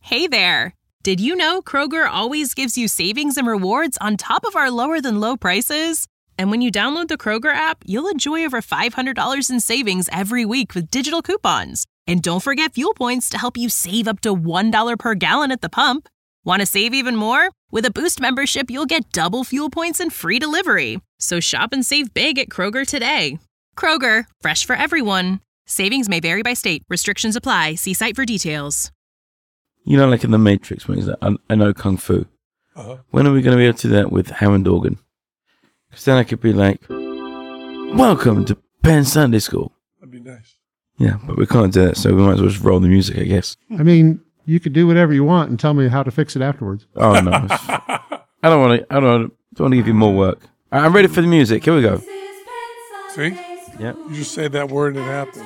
Hey there! Did you know Kroger always gives you savings and rewards on top of our lower-than-low prices? And when you download the Kroger app, you'll enjoy over $500 in savings every week with digital coupons. And don't forget fuel points to help you save up to $1 per gallon at the pump. Want to save even more? With a Boost membership, you'll get double fuel points and free delivery. So shop and save big at Kroger today. Kroger, fresh for everyone. Savings may vary by state. Restrictions apply. See site for details. You know, like in The Matrix, when he's like, I know Kung Fu. Uh-huh. When are we going to be able to do that with Hammond organ? Because then I could be like, welcome to Penn Sunday School. That'd be nice. Yeah, but we can't do that, so we might as well just roll the music, I guess. I mean, you could do whatever you want and tell me how to fix it afterwards. Oh, no. I don't want to give you more work. I'm ready for the music. Here we go. See? Yeah. You just say that word and it happens.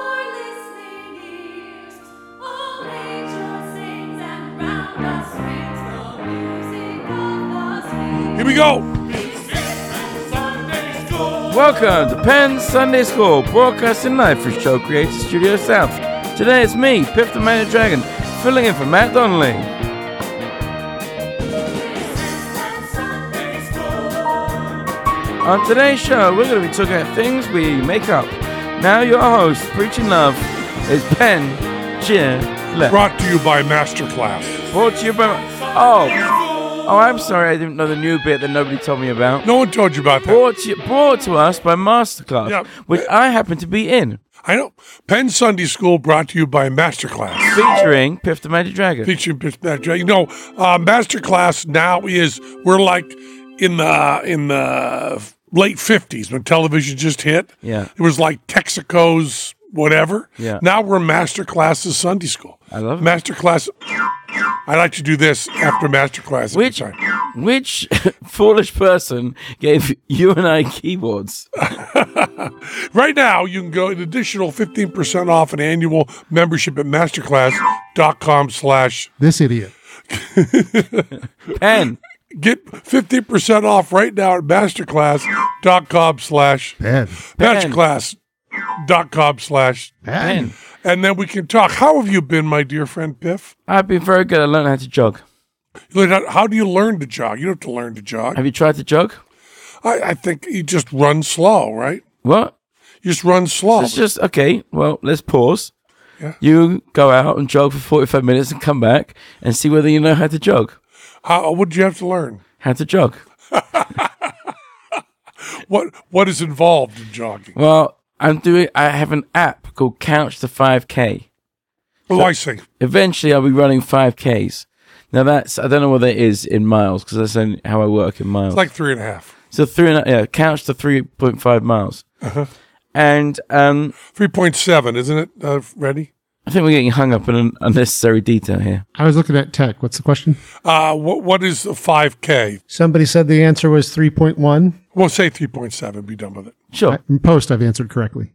Here we go. Welcome to Penn Sunday School, broadcasting live from Show Creator Studio South. Today it's me, Piff the Magic Dragon, filling in for Matt Donnelly. On today's show, we're going to be talking about things we make up. Now your host, preaching love, is Penn Gillette. Brought to you by Masterclass. Brought to you by... Oh, I'm sorry, I didn't know the new bit that nobody told me about. No one told you about that. Brought to us by Masterclass, Yeah. which I happen to be in. I know. Penn Sunday School brought to you by Masterclass. Featuring Piff the Magic Dragon. Featuring Piff the Magic Dragon. You know, Masterclass now we're like in the late 50s when television just hit. Yeah. It was like Texaco's whatever. Yeah. Now we're Masterclass's Sunday School. I love it. Masterclass. I like to do this after Masterclass. Which foolish person gave you and I keyboards? Right now, you can go an additional 15% off an annual membership at masterclass.com/ This idiot. Penn. Get 50% off right now at masterclass.com/ Penn. masterclass.com/ Penn. and then we can talk. How have you been, my dear friend Piff? I've been very good. I learned how to jog. How do you learn to jog? You don't have to learn to jog. Have you tried to jog? I think you just run slow, right? What? You just run slow. It's just, okay, well, let's pause. Yeah. You go out and jog for 45 minutes and come back and see whether you know how to jog. What did you have to learn? How to jog. What is involved in jogging? Well, I have an app called Couch to 5K. Oh, I see. Eventually, I'll be running 5Ks. Now, I don't know what that is in miles, because that's only how I work in miles. It's like 3.5. So couch to 3.5 miles. Uh-huh. And 3.7, isn't it, Ready? I think we're getting hung up in an unnecessary detail here. I was looking at tech. What's the question? What is a 5K? Somebody said the answer was 3.1. We'll say 3.7. Be done with it. Sure. In post, I've answered correctly.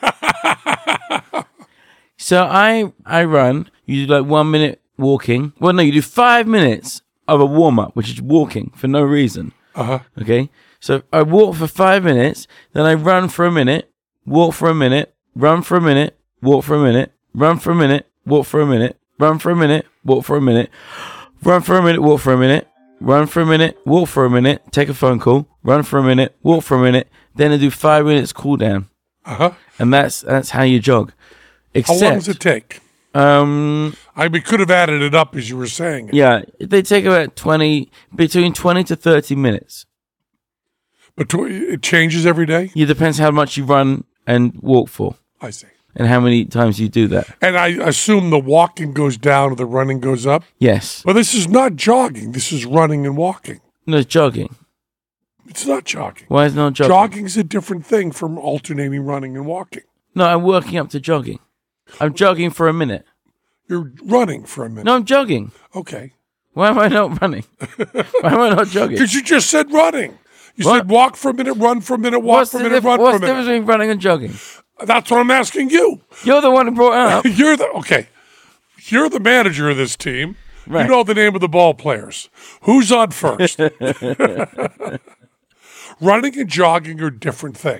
So I run. You do like 1 minute walking. Well, no, you do 5 minutes of a warm-up, which is walking for no reason. Uh-huh. Okay? So I walk for 5 minutes, then I run for a minute, walk for a minute, run for a minute, walk for a minute, run for a minute, walk for a minute, run for a minute, walk for a minute, run for a minute, walk for a minute, run for a minute, walk for a minute, take a phone call, run for a minute, walk for a minute, then I do 5 minutes cool down. Uh-huh. And that's how you jog. Except, How long does it take? We could have added it up as you were saying. Yeah, they take about between 20 to 30 minutes. But it changes every day? It depends how much you run and walk for. I see. And how many times you do that. And I assume the walking goes down and the running goes up? Yes. But this is not jogging. This is running and walking. No, it's jogging. It's not jogging. Why is it not jogging? Jogging is a different thing from alternating running and walking. No, I'm working up to jogging. I'm jogging for a minute. You're running for a minute. No, I'm jogging. Okay. Why am I not running? Why am I not jogging? Because you just said running. You said walk for a minute, run for a minute, walk for a minute, run for a minute. What's the difference between running and jogging? That's what I'm asking you. You're the one who brought it up. You're the manager of this team. Right. You know the name of the ball players. Who's on first? Running and jogging are different things.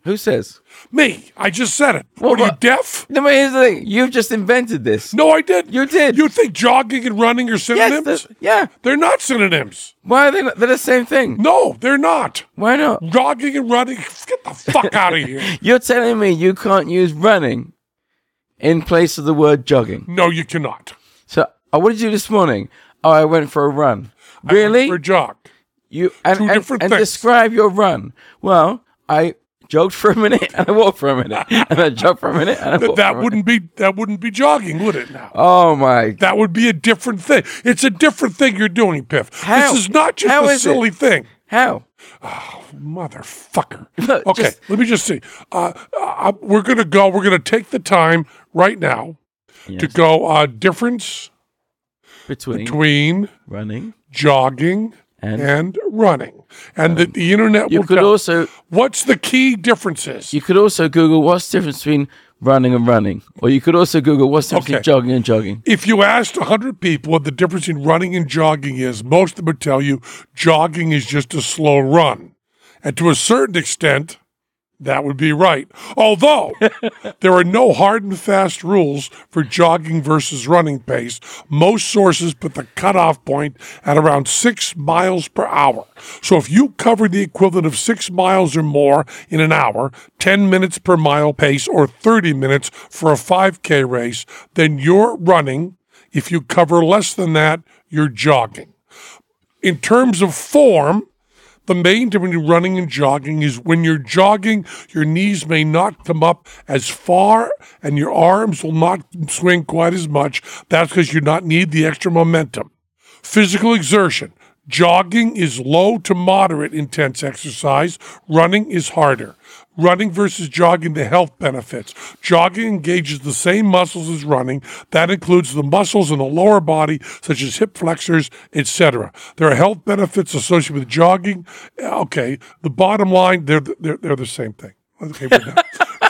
Who says? Me. I just said it. Well, what are you, what? deaf? No, but here's the thing. You've just invented this. No, I didn't. You did. You think jogging and running are synonyms? Yes, yeah. They're not synonyms. Why are they not? They're the same thing. No, they're not. Why not? Jogging and running, get the fuck out of here. You're telling me you can't use running in place of the word jogging. No, you cannot. So, what did you do this morning? Oh, I went for a run. Really? For a jog. You Two different and things. describe your run. Well, I jogged for a minute and I walked for a minute and I jogged for a minute and I walked That for a wouldn't be jogging, would it? Now Oh my! that would be a different thing. It's a different thing you're doing, Piff. How? This is not just How a is it? silly thing. How? Motherfucker. Look, Okay, just- let me just see. We're gonna go. We're gonna take the time right now to Yes. go. Difference between running jogging and running, and the internet you will could tell. also What's the key differences? you could also Google what's the difference between running and running, or you could also Google what's the difference Okay. between jogging and jogging. If you asked 100 people what the difference in running and jogging is, most of them would tell you jogging is just a slow run. And to a certain extent, that would be right. Although there are no hard and fast rules for jogging versus running pace, most sources put the cutoff point at around 6 miles per hour. So if you cover the equivalent of 6 miles or more in an hour, 10 minutes per mile pace, or 30 minutes for a 5K race, then you're running. If you cover less than that, you're jogging. In terms of form, the main difference between running and jogging is when you're jogging, your knees may not come up as far and your arms will not swing quite as much. That's because you not need the extra momentum. Physical exertion. Jogging is low to moderate intense exercise. Running is harder. Running versus jogging, the health benefits. Jogging engages the same muscles as running. That includes the muscles in the lower body, such as hip flexors, etc. There are health benefits associated with jogging. Okay, the bottom line, they're the same thing. Okay, we're done.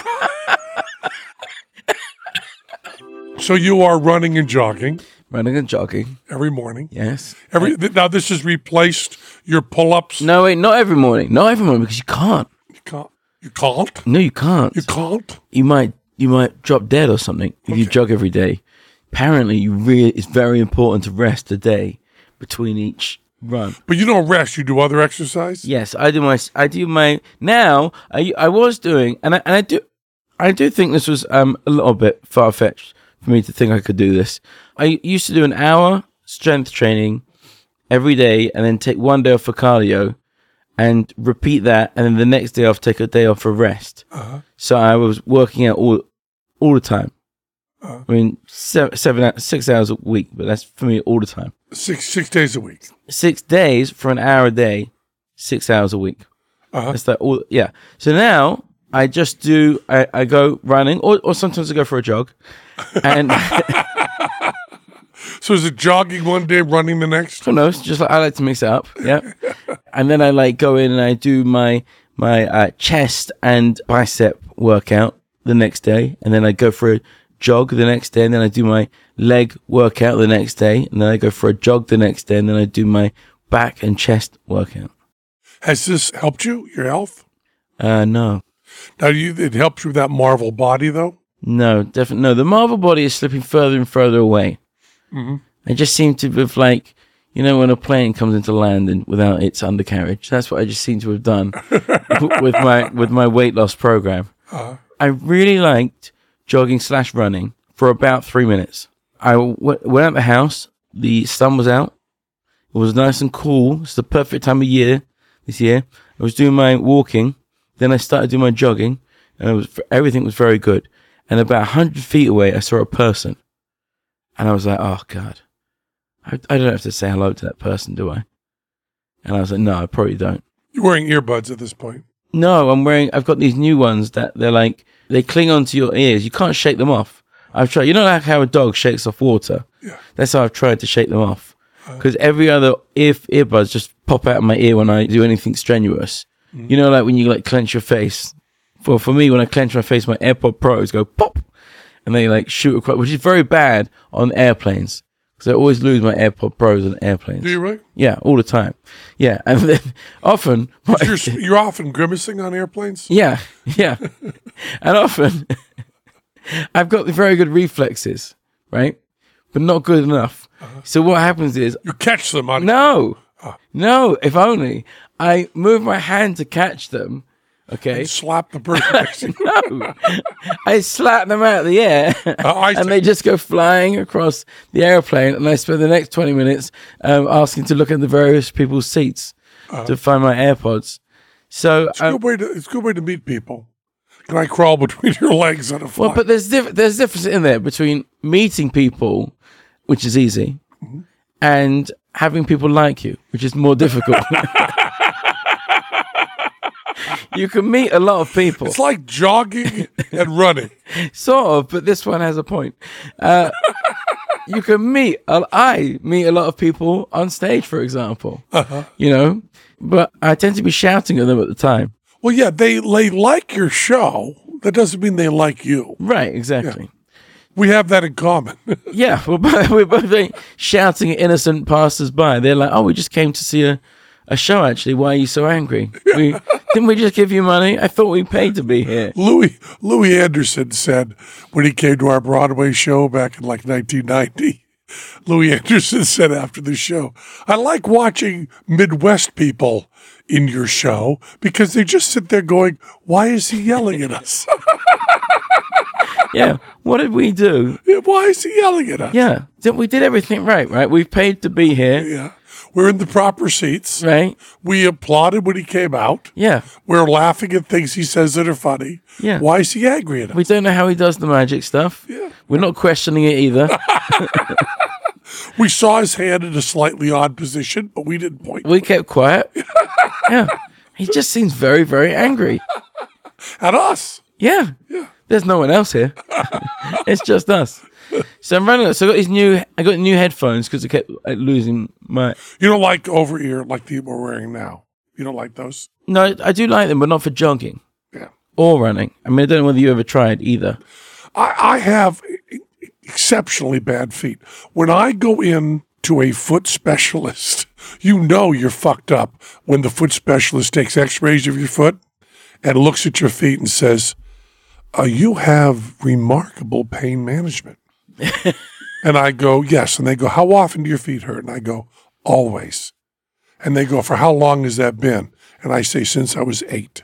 So you are running and jogging Running and jogging, every morning. yes. Now this has replaced your pull-ups. No, wait, not every morning. Not every morning because you can't. You can't. You can't. No, you can't. You can't. You might drop dead or something if you jog every day. Apparently, it's very important to rest a day between each run. But you don't rest. You do other exercise. Yes, I do my now. I was doing, and I do think this was a little bit far fetched for me to think I could do this. I used to do an hour strength training every day, and then take one day off for cardio, and repeat that, and then the next day off, take a day off for rest. So I was working out all the time. I mean, 6 hours a week, but that's for me all the time. Six days a week. 6 days for an hour a day, 6 hours a week. That's that all. Yeah. So now I just do. I go running, or sometimes I go for a jog, and So is it jogging one day, running the next? who knows? Just like I like to mix it up. Yeah. And then I go in and I do my chest and bicep workout the next day, and then I go for a jog the next day, and then I do my leg workout the next day, and then I go for a jog the next day, and then I do my back and chest workout. Has this helped you, your health? No. Now, it helps you with that Marvel body, though? No, definitely no. The Marvel body is slipping further and further away. I just seem to have when a plane comes into landing without its undercarriage. That's what I just seem to have done with my weight loss program. I really liked jogging / running for about 3 minutes. I went out the house. The sun was out. It was nice and cool. It's the perfect time of year this year. I was doing my walking. Then I started doing my jogging, and everything was very good. And about 100 feet away, I saw a person. And I was like, oh, God. I don't have to say hello to that person, do I? And I was like, no, I probably don't. You're wearing earbuds at this point. No, I've got these new ones that they cling onto your ears. You can't shake them off. I've tried, like how a dog shakes off water? Yeah. That's how I've tried to shake them off. Because every other earbuds just pop out of my ear when I do anything strenuous. Like when you clench your face. For me, when I clench my face, my AirPod Pros go pop, and they shoot across, which is very bad on airplanes. because I always lose my AirPod Pros on airplanes. Do you really? Yeah, all the time. Yeah, and then often You're often grimacing on airplanes? yeah, and often I've got very good reflexes, right, but not good enough. So what happens is You catch them on... no. If only I move my hand to catch them. Okay. Slap the person next to you. No, I slap them out of the air, I and see. they just go flying across the airplane. And I spend the next 20 minutes asking to look at the various people's seats to find my AirPods. So, It's a good way to meet people. Can I crawl between your legs on a flight? well, but there's difference in there between meeting people, which is easy, and having people like you, which is more difficult. You can meet a lot of people. It's like jogging and running. Sort of, but this one has a point. You can I meet a lot of people on stage, for example, you know, but I tend to be shouting at them at the time. Well, yeah, they like your show. That doesn't mean they like you. Right, exactly. We have that in common. Yeah, we're both like shouting at innocent passers-by. They're like, oh, we just came to see a show, actually. Why are you so angry? Didn't we just give you money? I thought we paid to be here. Louis Anderson said when he came to our Broadway show back in like 1990, Louis Anderson said after the show, I like watching Midwest people in your show because they just sit there going, why is he yelling at us? Yeah, what did we do? Why is he yelling at us? Yeah, we did everything right? We've paid to be here, Yeah. We're in the proper seats. right? We applauded when he came out. Yeah. We're laughing at things he says that are funny. Yeah. Why is he angry at us? We don't know how he does the magic stuff. Yeah. We're not questioning it either. We saw his hand in a slightly odd position, but we didn't point We kept quiet. Yeah. He just seems very, very angry. at us. Yeah. There's no one else here. It's just us. So I'm running. So I got new headphones because I kept losing my. You don't like over ear like the we're wearing now. You don't like those? No, I do like them, but not for jogging Yeah. or running. I mean, I don't know whether you ever tried either. I have exceptionally bad feet. When I go in to a foot specialist, you know you're fucked up when the foot specialist takes x-rays of your foot and looks at your feet and says, you have remarkable pain management. And I go, yes. And they go, how often do your feet hurt? And I go, always. And they go, for how long has that been? And I say, since I was 8.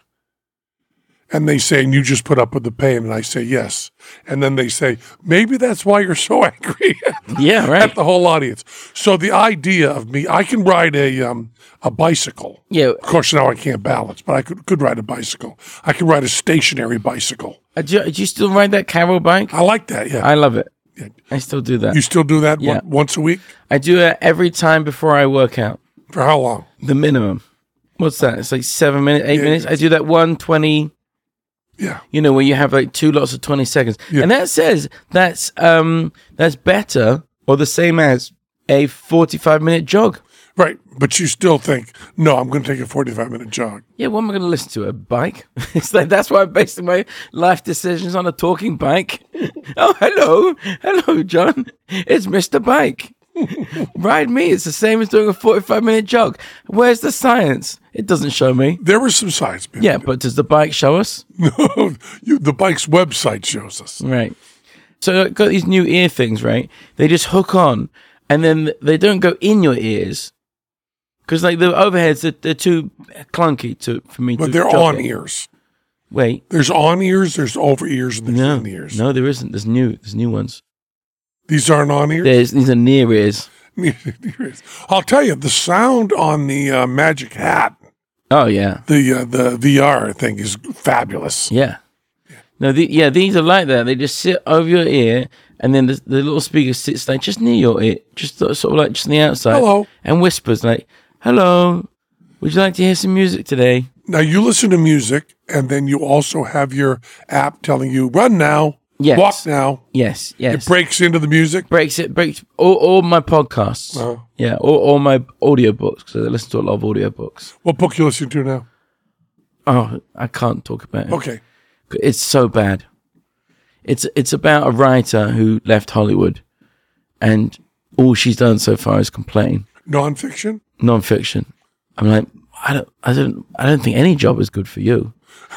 And they say, and you just put up with the pain? And I say, yes. And then they say, maybe that's why you're so angry. Yeah, right. At the whole audience. So the idea of me, I can ride a bicycle. Yeah. Of course, now I can't balance, but I could ride a bicycle. I can ride a stationary bicycle. Do you still ride that Carol bike? I like that, yeah. I love it. Yeah. I still do that. You still do that Yeah. once a week? I do it every time before I work out. For how long? The minimum. What's that? It's like 7 minutes, 8 Yeah, minutes. I do that 120. Yeah. You know, where you have like 2 lots of 20 seconds. Yeah. And that says that's better or the same as a 45-minute jog. Right. But you still think, no, I'm going to take a 45-minute jog. Yeah, what am I going to listen to? A bike? It's like that's why I'm basing my life decisions on a talking bike. Oh, hello, John. It's Mr. Bike. Ride me. It's the same as doing a 45-minute jog. Where's the science? It doesn't show me. There was some science behind Yeah, it. but does the bike show us? The bike's website shows us. Right. So I've got these new ear things, right? They just hook on, and then they don't go in your ears. Because like the overheads, they're too clunky for me to But they're jog on in. ears. Wait. There's on ears, there's over ears, and there's No. in ears. No, there isn't. There's new ones. These aren't on ears? These are near ears. I'll tell you, the sound on the Magic Hat, Oh, yeah. the VR thing is fabulous. Yeah. No, these are like that. They just sit over your ear, and then the little speaker sits like just near your ear, just sort of like just on the outside. Hello. And whispers like, hello, would you like to hear some music today? Now, you listen to music, and then you also have your app telling you, run now, Yes. walk now. Yes. It breaks into the music. breaks all my podcasts. Uh-huh. Yeah, all my audiobooks, because I listen to a lot of audiobooks. What book you listening to now? Oh, I can't talk about it. Okay. It's so bad. It's about a writer who left Hollywood and all she's done so far is complain. Nonfiction? Non-fiction. I'm like, I don't think any job is good for you.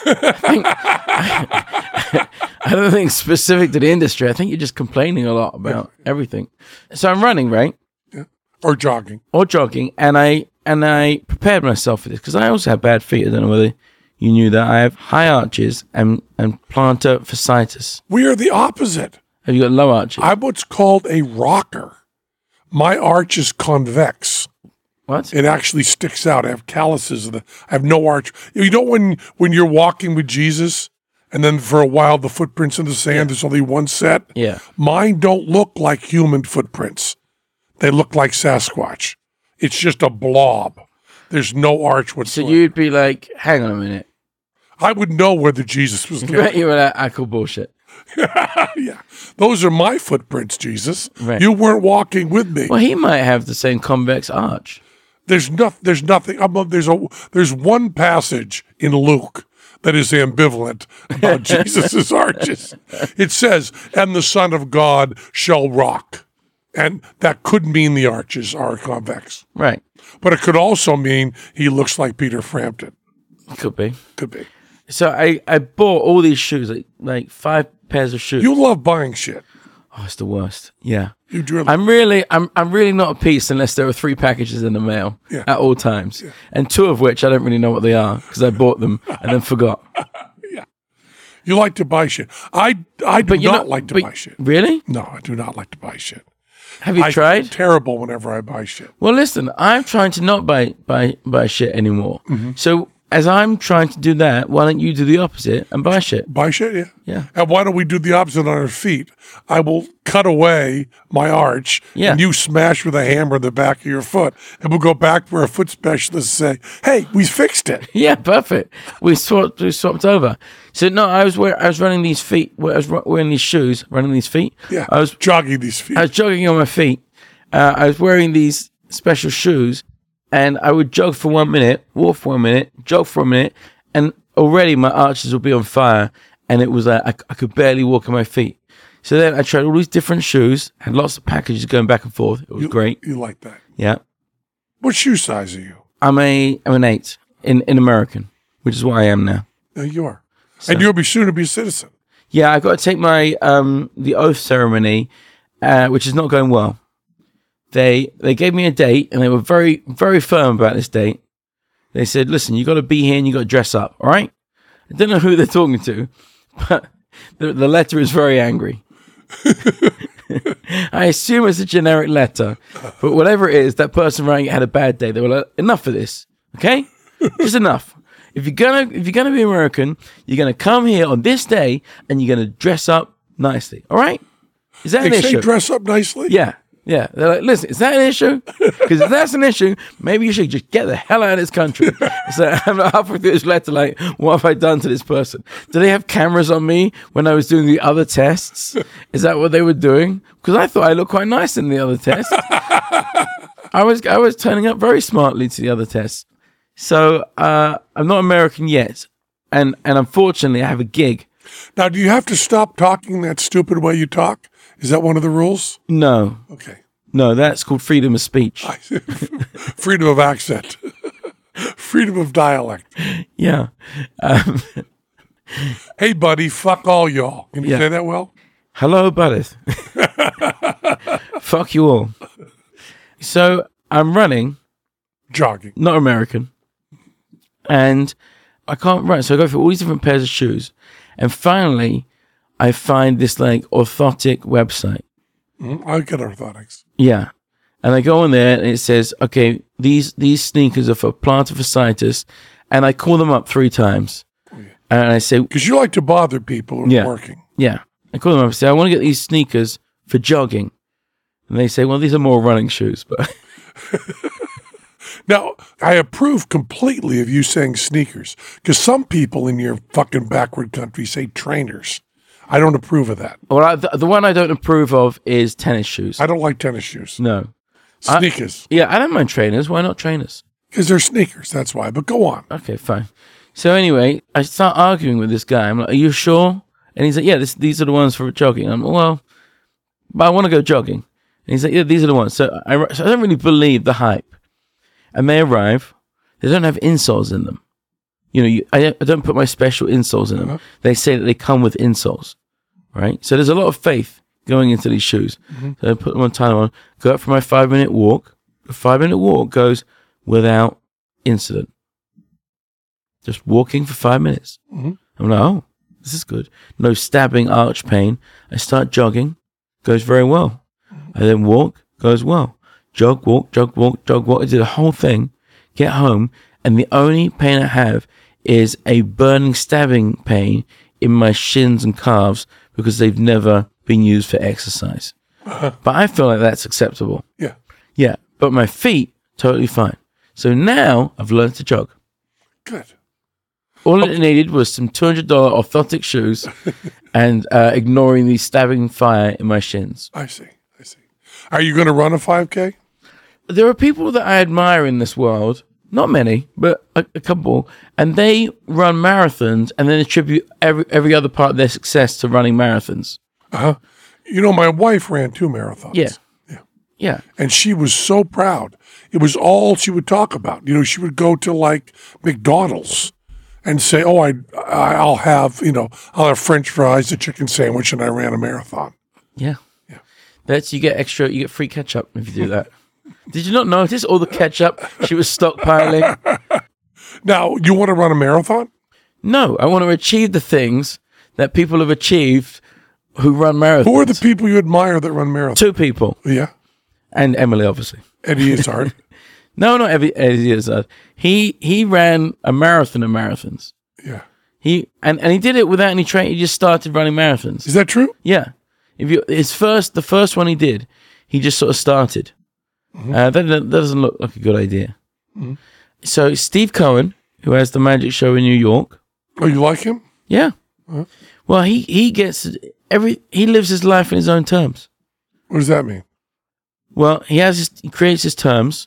I don't think specific to the industry. I think you're just complaining a lot about everything. So I'm running, right? Yeah. Or jogging. Or jogging, and I prepared myself for this because I also have bad feet. I don't know whether you knew that. I have high arches and plantar fasciitis. We are the opposite. Have you got low arches? I'm what's called a rocker. My arch is convex. What? It actually sticks out. I have calluses. I have no arch. You know when you're walking with Jesus and then for a while the footprints in the sand, there's only one set? Yeah. Mine don't look like human footprints. They look like Sasquatch. It's just a blob. There's no arch So whatsoever. you'd be like, hang on a minute. I would know whether Jesus was Bet you were like, I call bullshit. Yeah. Those are my footprints, Jesus. Right. You weren't walking with me. Well, he might have the same convex arch. There's nothing. There's one passage in Luke that is ambivalent about Jesus' arches. It says, "And the Son of God shall rock," and that could mean the arches are convex, Right. but it could also mean he looks like Peter Frampton. Could be. Could be. So I bought all these shoes, like 5 pairs of shoes. You love buying shit. Oh, it's the worst. Yeah. You drill. I'm really not at peace unless there are 3 packages in the mail at all times, and 2 of which I don't really know what they are because I bought them and then forgot. You like to buy shit. I do not like to buy shit. Really? No, I do not like to buy shit. Have you I tried? feel terrible whenever I buy shit. Well, listen, I'm trying to not buy shit anymore. So as I'm trying to do that, why don't you do the opposite and buy shit? Buy shit, yeah. Yeah. And why don't we do the opposite on our feet? I will cut away my arch, Yeah. and you smash with a hammer the back of your foot, and we'll go back to our foot specialist and say, "Hey, we fixed it." Yeah, perfect. We swapped over. So no, I was running these feet. I was wearing these shoes, running these feet. Yeah, I was jogging these feet. I was jogging on my feet. I was wearing these special shoes, and I would jog for 1 minute, walk for 1 minute, jog for a minute, and already my arches would be on fire, and it was like I could barely walk on my feet. So then I tried all these different shoes, had lots of packages going back and forth. It was great. You like that? Yeah, What shoe size are you? I'm an 8 in American, which is what I am now. No, you are, and you'll be soon to be a citizen. Yeah, I got to take my the oath ceremony, which is not going well. They gave me a date, and they were very, very firm about this date. They said, "Listen, you got to be here, and you got to dress up. All right." I don't know who they're talking to, but the letter is very angry. I assume it's a generic letter, but whatever it is, that person writing it had a bad day. They were like, "Enough of this, okay? Just enough. If you're gonna be American, you're gonna come here on this day, and you're gonna dress up nicely. All right? Is that an They say issue?" dress up nicely. Yeah. Yeah, they're like, "Listen, is that an issue? Because if that's an issue, maybe you should just get the hell out of this country." So I'm halfway through this letter, like, what have I done to this person? Do they have cameras on me when I was doing the other tests? Is that what they were doing? Because I thought I looked quite nice in the other test. I was turning up very smartly to the other tests. So I'm not American yet, and unfortunately, I have a gig. Now, do you have to stop talking that stupid way you talk? Is that one of the rules? No, Okay. no, that's called freedom of speech. Freedom of accent. Freedom of dialect. Yeah. Hey, buddy, fuck all y'all. Can you Yeah. say that well? Hello, buddies. Fuck you all. So I'm running, Jogging. not American, and I can't run. So I go through all these different pairs of shoes, and finally, I find this like orthotic website. I get orthotics. Yeah, and I go on there, and it says, "Okay, these sneakers are for plantar fasciitis," and I call them up 3 times, and I say, Because you like to bother people who are working. Yeah. I call them up and say, "I want to get these sneakers for jogging." And they say, "Well, these are more running shoes." But Now, I approve completely of you saying sneakers. Because some people in your fucking backward country say trainers. I don't approve of that. well, the one I don't approve of is tennis shoes. I don't like tennis shoes. No. Sneakers. Yeah, I don't mind trainers. Why not trainers? Because they're sneakers, that's why. But go on. Okay, fine. So anyway, I start arguing with this guy. I'm like, "Are you sure?" And he's like, "Yeah, these are the ones for jogging." I'm like, "Well, but I want to go jogging." And he's like, yeah, these are the ones. So I don't really believe the hype. And they arrive. They don't have insoles in them. I don't put my special insoles in them. They say that they come with insoles, right? So there's a lot of faith going into these shoes. So I put them on, time on, go out for my 5-minute walk. The 5-minute walk goes without incident. Just walking for 5 minutes. I'm like, oh, this is good. No stabbing arch pain. I start jogging. Goes very well. I then walk. Goes well. Jog, walk, jog, walk, jog, walk. I did the whole thing. Get home. And the only pain I have is a burning, stabbing pain in my shins and calves because they've never been used for exercise. But I feel like that's acceptable. Yeah. Yeah. But my feet, totally fine. So now I've learned to jog. Good. All it needed was some $200 orthotic shoes and ignoring the stabbing fire in my shins. I see. Are you going to run a 5K? There are people that I admire in this world. Not many, but a couple. And they run marathons and then attribute every other part of their success to running marathons. My wife ran 2 marathons. Yeah. And she was so proud. It was all she would talk about. She would go to like McDonald's and say, "Oh, I'll have French fries, a chicken sandwich, and I ran a marathon." Yeah. You get free ketchup if you do that. Did you not notice all the ketchup she was stockpiling? Now, you want to run a marathon? No, I want to achieve the things that people have achieved who run marathons. Who are the people you admire that run marathons? 2 people. Yeah. And Emily, obviously. Eddie Izzard. No, not Eddie Izzard. He ran a marathon of marathons. Yeah. He did it without any training. He just started running marathons. Is that true? Yeah. The first one he did, he just sort of started. That doesn't look like a good idea. So Steve Cohen, who has the magic show in New York. Oh, you like him? Yeah. Well, he lives his life in his own terms. What does that mean? Well, he creates his terms.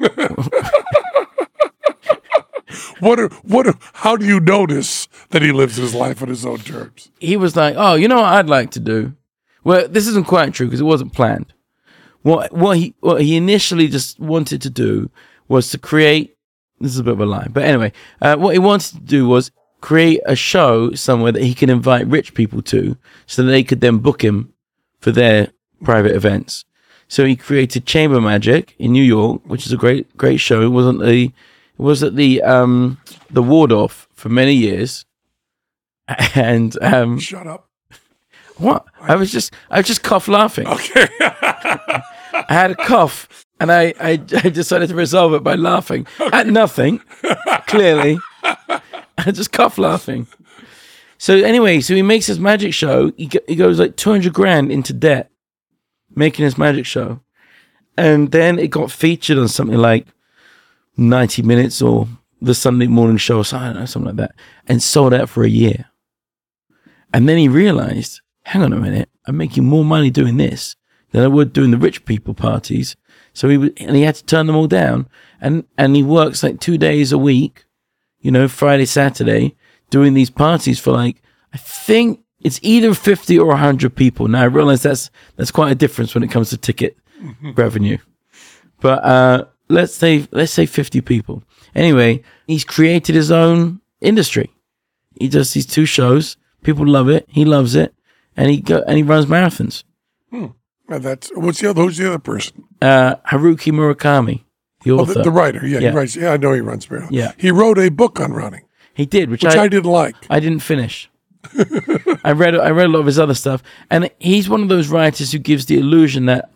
How do you notice that he lives his life on his own terms? He was like, oh, you know what I'd like to do? Well, this isn't quite true because it wasn't planned. What he initially just wanted to do was to create, this is a bit of a lie, but anyway, what he wanted to do was create a show somewhere that he can invite rich people to so that they could then book him for their private events. So he created Chamber Magic in New York, which is a great show. It was at the Waldorf for many years. And shut up. What? I was just cough laughing. Okay. I had a cough and I decided to resolve it by laughing at nothing. Clearly. I just cough laughing. So anyway, he makes his magic show. He goes like $200,000 into debt making his magic show. And then it got featured on something like 90 Minutes or the Sunday morning show or something like that, and sold out for a year. And then he realized, hang on a minute, I'm making more money doing this than I would doing the rich people parties. So he had to turn them all down. And he works like 2 days a week, Friday, Saturday, doing these parties for like, I think it's either 50 or 100 people. Now I realize that's quite a difference when it comes to ticket revenue. But let's say 50 people. Anyway, he's created his own industry. He does these 2 shows. People love it. He loves it, and he runs marathons. Who's the other person? Haruki Murakami, the author, the writer. Yeah, he writes. Yeah, I know he runs marathons. Yeah, he wrote a book on running. He did, which I didn't like. I didn't finish. I read a lot of his other stuff, and he's one of those writers who gives me the illusion that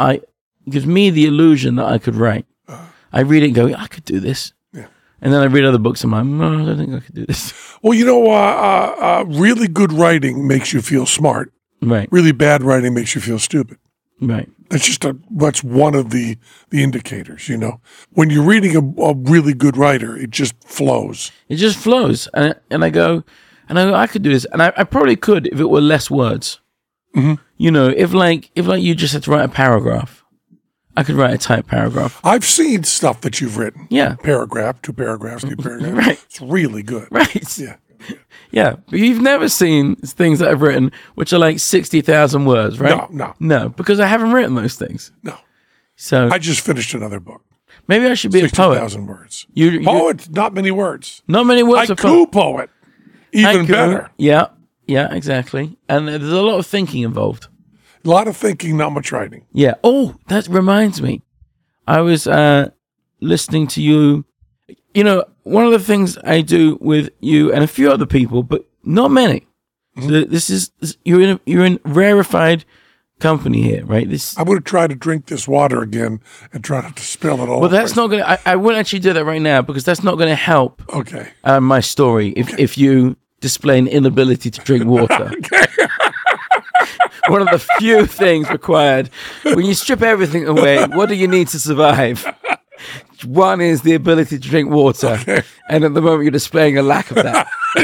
I could write. I read it and go, I could do this. Yeah. And then I read other books and I'm like, no, I don't think I could do this. Well, really good writing makes you feel smart. Right. Really bad writing makes you feel stupid. Right. That's one of the indicators, When you're reading a really good writer, it just flows. It just flows. And I go, I could do this. And I probably could if it were less words. Mm-hmm. If you just had to write a paragraph. I could write a tight paragraph. I've seen stuff that you've written. Yeah. Paragraph, 2 paragraphs, 3 paragraphs. Right. It's really good. Right. Yeah. Yeah. But you've never seen things that I've written which are like 60,000 words, right? No. No, because I haven't written those things. No. So I just finished another book. maybe I should be a poet. 60,000 words. You Poet, not many words. not many words. Haiku poet, even Haiku. better. Yeah, exactly. And there's a lot of thinking involved. A lot of thinking, not much writing. Yeah. Oh, that reminds me. I was listening to you. You know, one of the things I do with you and a few other people, but not many. So you're in rarefied company here, right? I'm going to try to drink this water again and try not to spill it all. Well, that's not going to. I wouldn't actually do that right now because that's not going to help. Okay. My story if you display an inability to drink water. Okay. One of the few things required when you strip everything away. What do you need to survive? One is the ability to drink water, and at the moment you're displaying a lack of that.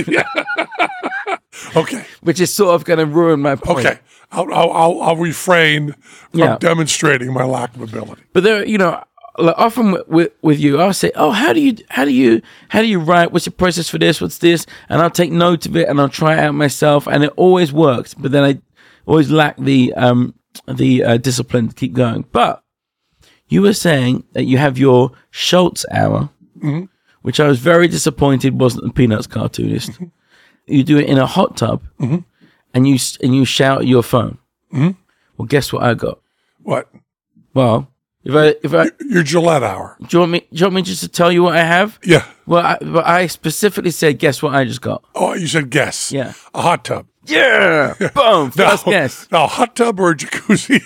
Okay. Which is sort of going to ruin my point. Okay. I'll refrain from demonstrating my lack of ability. But there, like often with you, I'll say, "Oh, how do you write? What's your process for this? What's this?" And I'll take note of it and I'll try it out myself, and it always works. But then I always lack the discipline to keep going. But you were saying that you have your Schultz hour, which I was very disappointed wasn't the Peanuts cartoonist. Mm-hmm. You do it in a hot tub, and you shout at your phone. Mm-hmm. Well, guess what I got? What? Well, if I your Gillette hour. Do you want me just to tell you what I have? Yeah. Well, I specifically said, guess what I just got? Oh, you said guess. Yeah. A hot tub. Yeah. Boom. First guess. Now, hot tub or a jacuzzi?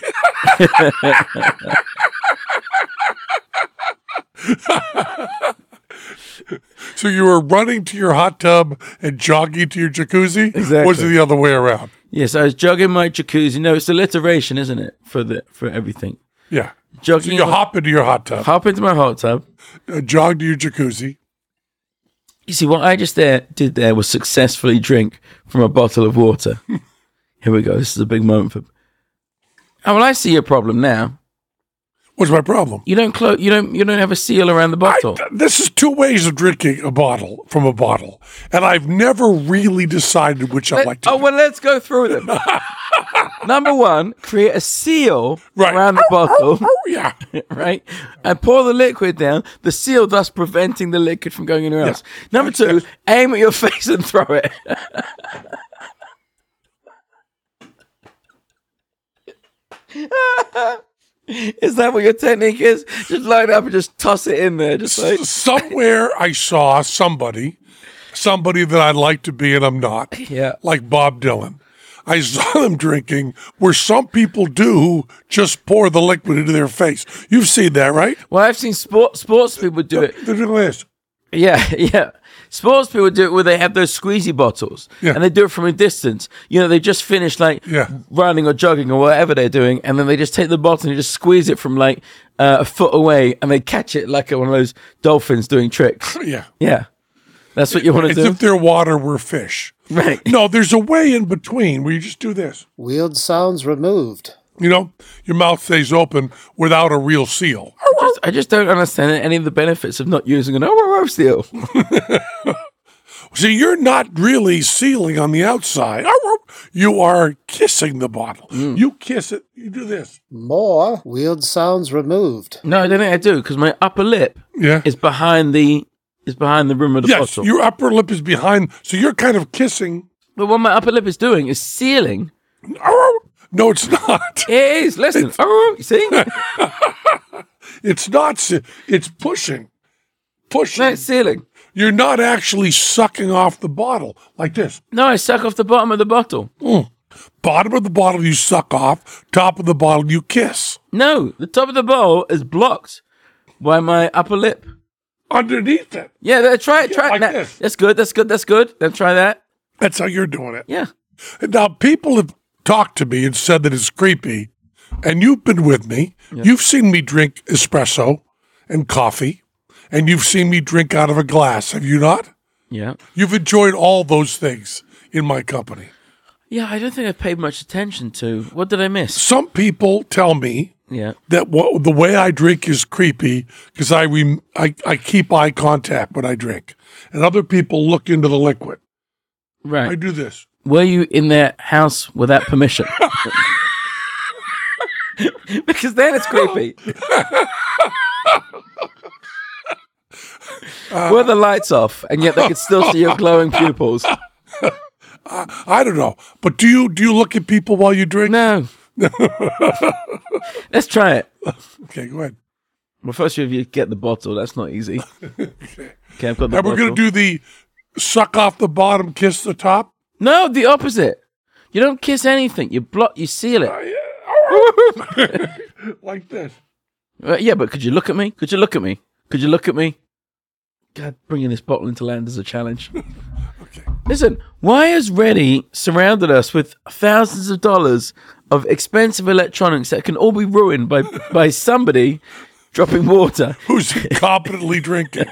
So you were running to your hot tub and jogging to your jacuzzi? Exactly. Or was it the other way around? Yes, I was jogging my jacuzzi. No, it's alliteration, isn't it? For everything. Yeah. Jogging. So you hop into your hot tub. Hop into my hot tub. Jog to your jacuzzi. You see, what I just did there was successfully drink from a bottle of water. Here we go. This is a big moment for. Oh, well, I see your problem now. What's my problem? You don't have a seal around the bottle. This is two ways of drinking a bottle from a bottle, and I've never really decided which I like to. Oh, well, let's go through them. Number one, create a seal around the bottle. Yeah. Right? And pour the liquid down, the seal thus preventing the liquid from going anywhere else. Number two, aim at your face and throw it. Is that what your technique is? Just line up and just toss it in there. Just like Somewhere I saw somebody that I'd like to be and I'm not. Yeah. Like Bob Dylan. I saw them drinking where some people do just pour the liquid into their face. You've seen that, right? Well, I've seen sports people do it. They're doing this. Yeah. Sports people do it where they have those squeezy bottles, and they do it from a distance. They just finished running or jogging or whatever they're doing, and then they just take the bottle and just squeeze it from a foot away, and they catch it like one of those dolphins doing tricks. Yeah. That's what you want to do. As if their water were fish. Right. No, there's a way in between where you just do this. Weird sounds removed. Your mouth stays open without a real seal. I just don't understand any of the benefits of not using an seal. See, you're not really sealing on the outside. You are kissing the bottle. You kiss it. You do this. More weird sounds removed. No, I don't think I do because my upper lip is behind the rim of the bottle. Yes, your upper lip is behind. So you're kind of kissing. But what my upper lip is doing is sealing. No, it's not. It is. Listen. You see? It's not. It's pushing. No, it's sealing. You're not actually sucking off the bottle like this. No, I suck off the bottom of the bottle. Bottom of the bottle you suck off. Top of the bottle you kiss. No, the top of the bottle is blocked by my upper lip. Underneath it. Yeah, try it. Like that. this. That's good. Then try that. That's how you're doing it. Yeah. Now, people have talked to me and said that it's creepy, and you've been with me. Yeah. You've seen me drink espresso and coffee, and you've seen me drink out of a glass. Have you not? Yeah. You've enjoyed all those things in my company. Yeah, I don't think I've paid much attention to. What did I miss? Some people tell me that the way I drink is creepy because I keep eye contact when I drink, and other people look into the liquid. Right. I do this. Were you in their house without permission? Because then it's creepy. Were the lights off, and yet they could still see your glowing pupils? I don't know. But do you look at people while you drink? No. Let's try it. Okay, go ahead. Well, first you get the bottle. That's not easy. Okay, I've got the And we're bottle. going to do the suck off the bottom, kiss the top. No, the opposite. You don't kiss anything. You seal it. Like this. Yeah, but could you look at me? Could you look at me? Could you look at me? God, bringing this bottle into land is a challenge. Okay. Listen, why has Reddy surrounded us with thousands of dollars of expensive electronics that can all be ruined by somebody dropping water? Who's competently drinking?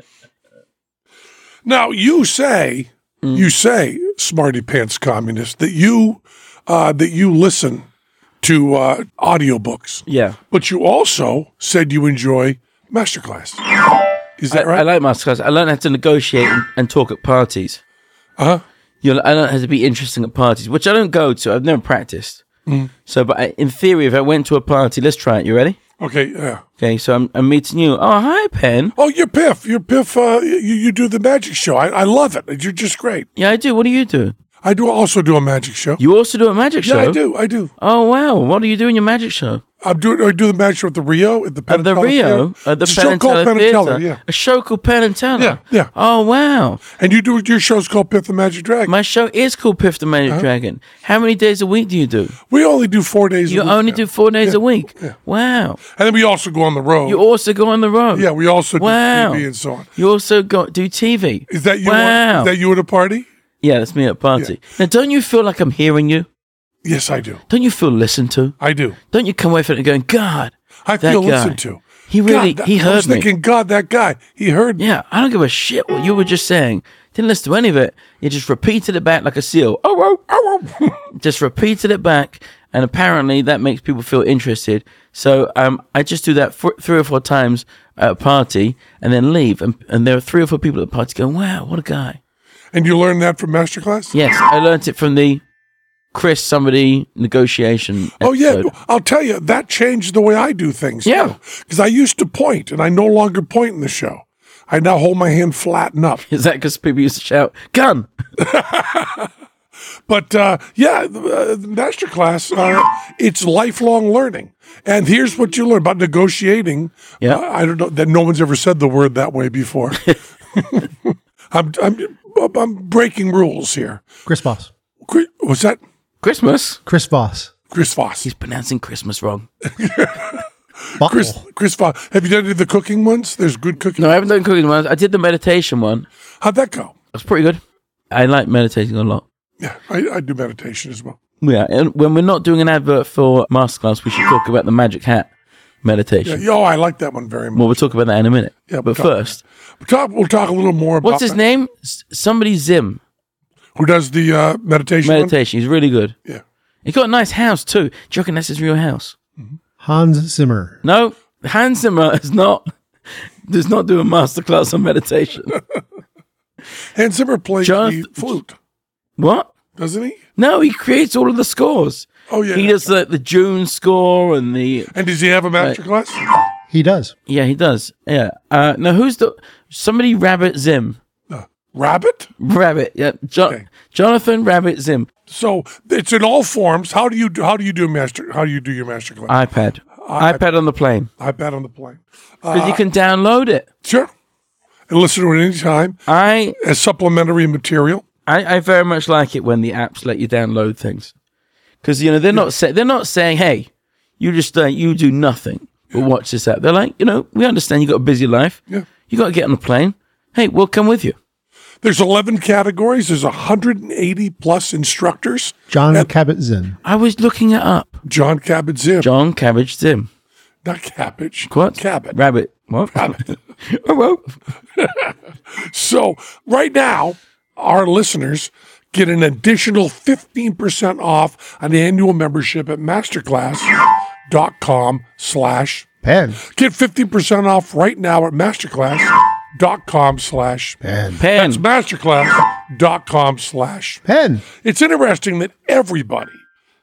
Now, you say, smarty pants communist, that you listen to audiobooks. Yeah. But you also said you enjoy Masterclass. Is that right? I like Masterclass. I learned how to negotiate and talk at parties. Uh-huh. I learned how to be interesting at parties, which I don't go to. I've never practiced. So, but in theory, if I went to a party, let's try it. You ready? Okay, yeah. Okay, so I'm meeting you. Oh, hi, Penn. Oh, you're Piff. You're Piff. You do the magic show. I love it. You're just great. Yeah, I do. What do you do? I also do a magic show. You also do a magic show? Yeah, I do. Oh, wow. What do you do in your magic show? I do the magic show at the Rio, at the Penn At the Rio? At the It's a show Penn called and Penn Teller and Teller, Theatre? yeah. A show called Penn and Teller? Yeah. Oh, wow. And your show's called Piff the Magic Dragon. My show is called Piff the Magic Dragon. How many days a week do you do? We only do 4 days a You week. only now. do 4 days a week? Yeah. Wow. And then we also go on the road. You also go on the road? Yeah, we also do Wow. TV and so on. You also do TV? Is that you? Wow. Is that you at a party? Yeah, that's me at a party. Now, don't you feel like I'm hearing you? Yes, I do. Don't you feel listened to? I do. Don't you come away from it going, God, I that feel guy. listened to. He really, God, he I was heard me. thinking, God, that guy, he heard me. Yeah, I don't give a shit what you were just saying. Didn't listen to any of it. You just repeated it back like a seal. Just repeated it back, and apparently that makes people feel interested. So I just do that 3 or 4 times at a party, and then leave. And there are 3 or 4 people at the party going, wow, what a guy. And you learned that from Masterclass? Yes, I learned it from the Chris somebody negotiation Oh, yeah. episode. I'll tell you, that changed the way I do things. Yeah. Because I used to point, and I no longer point in the show. I now hold my hand flat and up. Is that because people used to shout, gun? But, Masterclass, it's lifelong learning. And here's what you learn about negotiating. Yeah. I don't know that no one's ever said the word that way before. I'm breaking rules here. Chris Voss. Was that Christmas? Chris Voss. Chris Voss? He's pronouncing Christmas wrong. Bottle. Chris Voss. Have you done any of the cooking ones? There's good cooking. No, I haven't done cooking ones. I did the meditation one. How'd that go? That's pretty good. I like meditating a lot. Yeah, I do meditation as well. Yeah, and when we're not doing an advert for Masterclass, we should talk about the Magic Hat meditation. Yeah, I like that one very much. Well, we'll talk about that in a minute. Yeah, but we'll talk- first, We'll talk a little more about what's his name? Somebody Zim who does the meditation. one? meditation. He's really good. Yeah. He's got a nice house too. Do you reckon that's his real house? Hans Zimmer. No, Hans Zimmer does not do a masterclass on meditation. Hans Zimmer plays the flute, What? doesn't he? No, he creates all of the scores. Oh, yeah. He does the June score and the. And does he have a master class? He does. Yeah, he does. Yeah. Now, who's somebody Rabbit Zim? Rabbit? Rabbit. Yeah. Okay. Jonathan Rabbit Zim. So it's in all forms. How do you do your master class? iPad. iPad on the plane. iPad on the plane. Because you can download it. Sure. And listen to it anytime as supplementary material. I very much like it when the apps let you download things. Because, they're not saying, hey, you just you do nothing but watch this app. They're like, we understand you got a busy life. Yeah. You got to get on the plane. Hey, we'll come with you. There's 11 categories. There's 180 plus instructors. John Kabat-Zinn. I was looking it up. John Kabat-Zinn. John Cabbage Zim. Not cabbage. What? Cabot. Rabbit. What? Rabbit. Oh, well. So right now, our listeners get an additional 15% off an annual membership at masterclass.com/ Pen. Get 50% off right now at masterclass.com/ Pen. That's Pen. masterclass.com/ Pen. It's interesting that everybody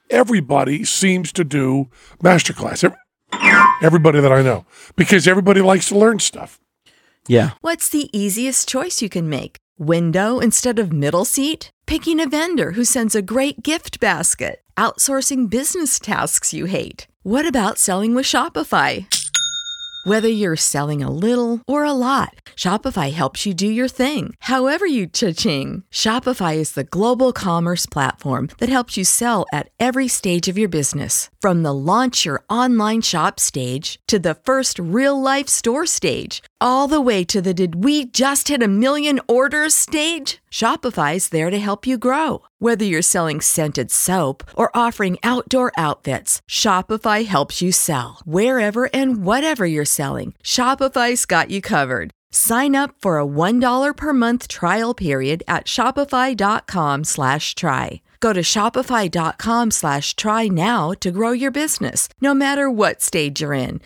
everybody seems to do Masterclass. Everybody that I know. Because everybody likes to learn stuff. Yeah. What's the easiest choice you can make? Window instead of middle seat? Picking a vendor who sends a great gift basket? Outsourcing business tasks you hate? What about selling with Shopify? Whether you're selling a little or a lot, Shopify helps you do your thing, however you cha-ching. Shopify is the global commerce platform that helps you sell at every stage of your business. From the launch your online shop stage to the first real-life store stage, all the way to the did we just hit 1 million orders stage. Shopify's there to help you grow. Whether you're selling scented soap or offering outdoor outfits, Shopify helps you sell. Wherever and whatever you're selling, Shopify's got you covered. Sign up for a $1 per month trial period at shopify.com/try. Go to shopify.com/try now to grow your business, no matter what stage you're in.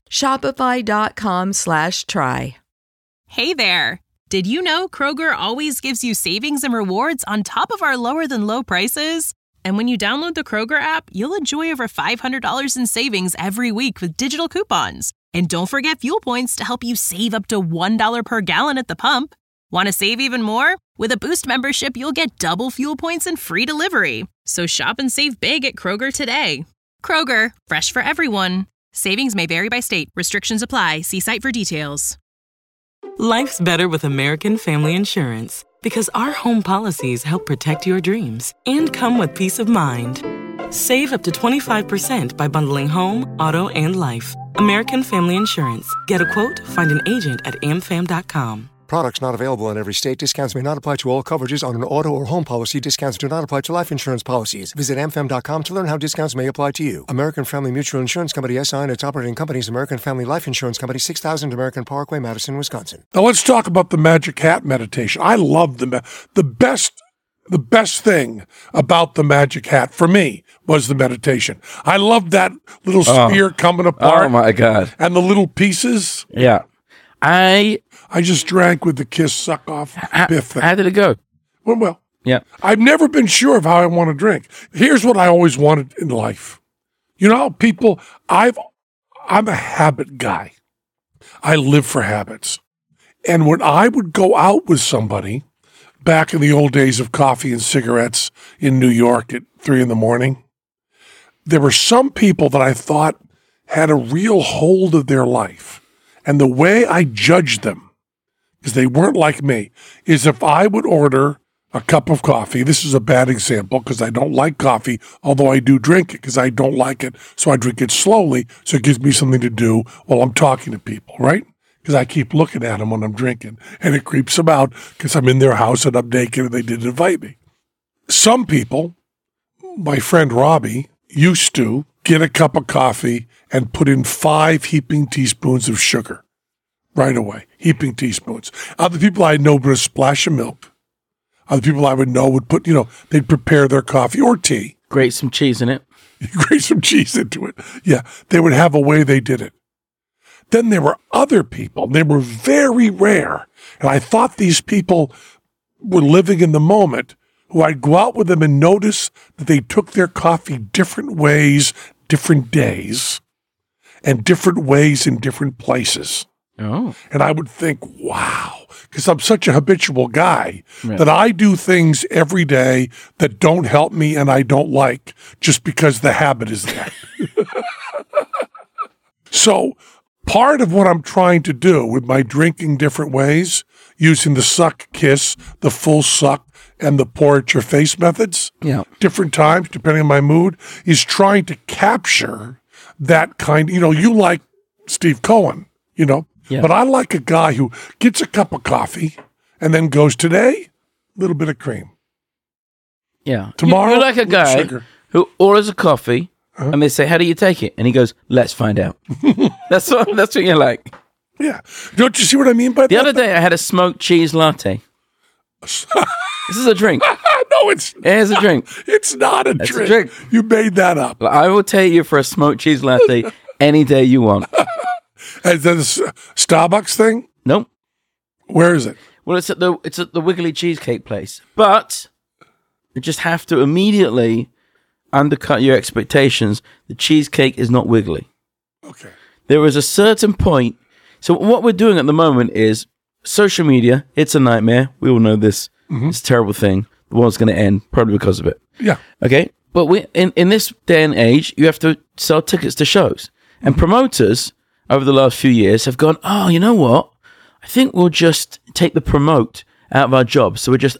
Shopify.com/try. Hey there! Did you know Kroger always gives you savings and rewards on top of our lower than low prices? And when you download the Kroger app, you'll enjoy over $500 in savings every week with digital coupons. And don't forget fuel points to help you save up to $1 per gallon at the pump. Want to save even more? With a Boost membership, you'll get double fuel points and free delivery. So shop and save big at Kroger today. Kroger, fresh for everyone. Savings may vary by state. Restrictions apply. See site for details. Life's better with American Family Insurance because our home policies help protect your dreams and come with peace of mind. Save up to 25% by bundling home, auto, and life. American Family Insurance. Get a quote, find an agent at amfam.com. Products not available in every state. Discounts may not apply to all coverages on an auto or home policy. Discounts do not apply to life insurance policies. Visit amfam.com to learn how discounts may apply to you. American Family Mutual Insurance Company, SI, and its operating companies, American Family Life Insurance Company, 6000 American Parkway, Madison, Wisconsin. Now let's talk about the Magic Hat meditation. I love the best thing about the Magic Hat for me was the meditation. I loved that little spear coming apart. Oh my God. And the little pieces. Yeah. I just drank with the kiss suck off Biff thing. How did it go? Well, Yeah. I've never been sure of how I want to drink. Here's what I always wanted in life. You know how people, I'm a habit guy. I live for habits. And when I would go out with somebody, back in the old days of coffee and cigarettes in New York at 3 a.m, there were some people that I thought had a real hold of their life. And the way I judged them, because they weren't like me, is if I would order a cup of coffee, this is a bad example because I don't like coffee, although I do drink it because I don't like it. So I drink it slowly so it gives me something to do while I'm talking to people, right? Because I keep looking at them when I'm drinking, and it creeps them out because I'm in their house and I'm naked and they didn't invite me. Some people, my friend Robbie, used to get a cup of coffee and put in 5 heaping teaspoons of sugar right away, heaping teaspoons. Other people I know put a splash of milk. Other people I would know would put, they'd prepare their coffee or tea. Grate some cheese in it. Grate some cheese into it. Yeah, they would have a way they did it. Then there were other people. They were very rare. And I thought these people were living in the moment, who I'd go out with them and notice that they took their coffee different ways, different days, and different ways in different places. Oh. And I would think, wow, because I'm such a habitual guy that I do things every day that don't help me and I don't like just because the habit is there. So part of what I'm trying to do with my drinking different ways, using the suck, kiss, the full suck, and the pour at your face methods, different times, depending on my mood, is trying to capture that kind. You like Steve Cohen, but I like a guy who gets a cup of coffee and then goes, today, a little bit of cream. Yeah. Tomorrow, you're like a guy sugar. who orders a coffee and they say, how do you take it? And he goes, let's find out. That's what you're like. Yeah. Don't you see what I mean by that? The other day I had a smoked cheese latte. This is a drink. No, it's not. Here's a drink. It's not a That's drink. a drink. You made that up. I will take you for a smoked cheese latte any day you want. Is that a Starbucks thing? Nope. Where is it? Well, it's at the Wiggly Cheesecake place. But you just have to immediately undercut your expectations, the cheesecake is not wiggly. Okay. There is a certain point. So what we're doing at the moment is social media. It's a nightmare. We all know this. It's a terrible thing. The world's going to end probably because of it. Yeah. Okay. But we in this day and age, you have to sell tickets to shows. And promoters over the last few years have gone, oh, you know what? I think we'll just take the promote out of our job. So we're just,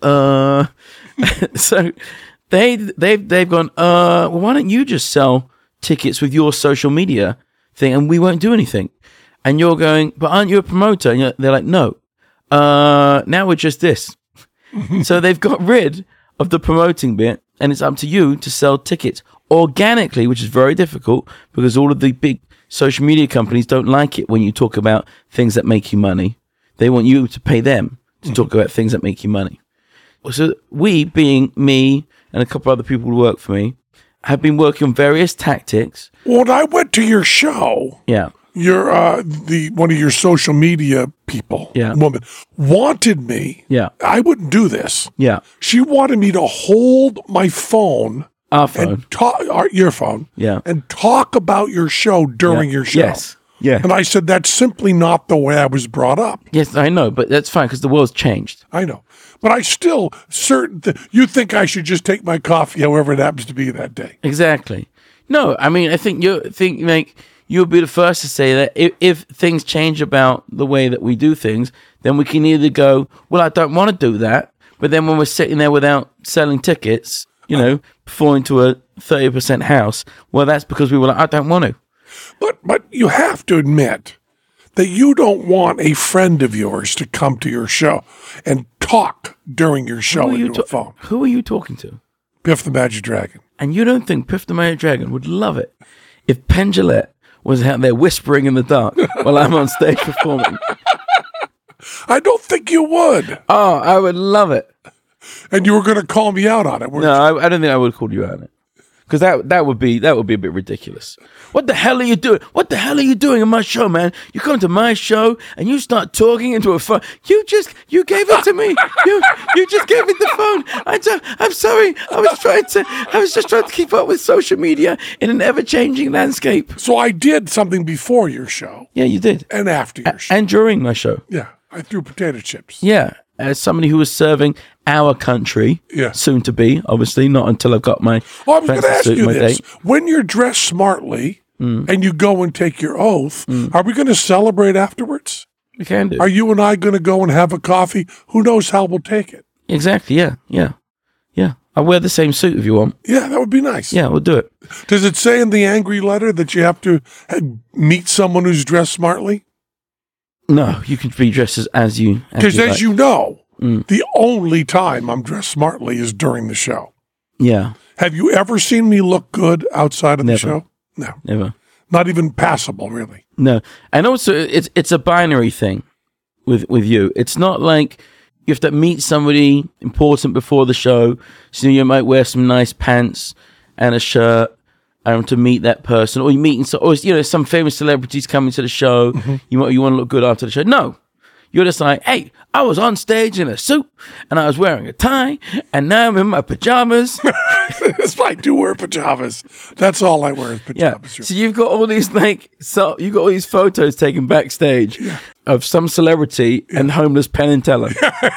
so they've gone, well, why don't you just sell tickets with your social media thing and we won't do anything? And you're going, but aren't you a promoter? And they're like, no, now we're just this. So they've got rid of the promoting bit and it's up to you to sell tickets organically, which is very difficult because all of the big social media companies don't like it when you talk about things that make you money. They want you to pay them to talk about things that make you money. So we, being me and a couple other people who work for me, have been working on various tactics. When I went to your show, Yeah. your one of your social media people, Yeah. woman, wanted me. Yeah. I wouldn't do this. Yeah. She wanted me to hold my phone Our phone. and talk your phone, Yeah. and talk about your show during Yeah. your show. Yes. Yeah. And I said that's simply not the way I was brought up. Yes, I know, but that's fine because the world's changed. I know, but I still you think I should just take my coffee, however it happens to be that day. Exactly. No, I mean, I think you'll be the first to say that if things change about the way that we do things, then we can either go, well, I don't want to do that, but then when we're sitting there without selling tickets, performing to a 30% house, well, that's because we were like, I don't want to. But you have to admit that you don't want a friend of yours to come to your show and talk during your show into a phone. Who are you talking to? Biff the Magic Dragon. And you don't think Piff the Magic Dragon would love it if Penn Jillette was out there whispering in the dark while I'm on stage performing? I don't think you would. Oh, I would love it. And you were going to call me out on it, weren't you? No, I don't think I would have called you out on it. Because that would be a bit ridiculous. What the hell are you doing? What the hell are you doing in my show, man? You come to my show and you start talking into a phone. You gave it to me. You just gave me the phone. I'm sorry. I was just trying to keep up with social media in an ever-changing landscape. So I did something before your show. Yeah, you did. And after your show. And during my show. Yeah, I threw potato chips. Yeah. As somebody who was serving our country, Yeah. soon to be, obviously, not until I've got my Well, I was going to fancy ask suit you and my this. date. When you're dressed smartly and you go and take your oath, are we going to celebrate afterwards? We can do. Are you and I going to go and have a coffee? Who knows how we'll take it? Exactly, yeah. I'll wear the same suit if you want. Yeah, that would be nice. Yeah, we'll do it. Does it say in the angry letter that you have to meet someone who's dressed smartly? No, you can be dressed as you Because as like. you know, the only time I'm dressed smartly is during the show. Yeah, Have you ever seen me look good outside of the Never. show? No. never. Not even passable, really. No. And also, it's a binary thing with you. It's not like you have to meet somebody important before the show. So you might wear some nice pants and a shirt to meet that person. Or you meet, some famous celebrities coming to the show. You want to look good after the show. No. You're just like, hey, I was on stage in a suit and I was wearing a tie and now I'm in my pajamas. I do wear pajamas. That's all I wear is Yeah. pajamas. So you've got all these you've got all these photos taken backstage of some celebrity and homeless Penn and Teller.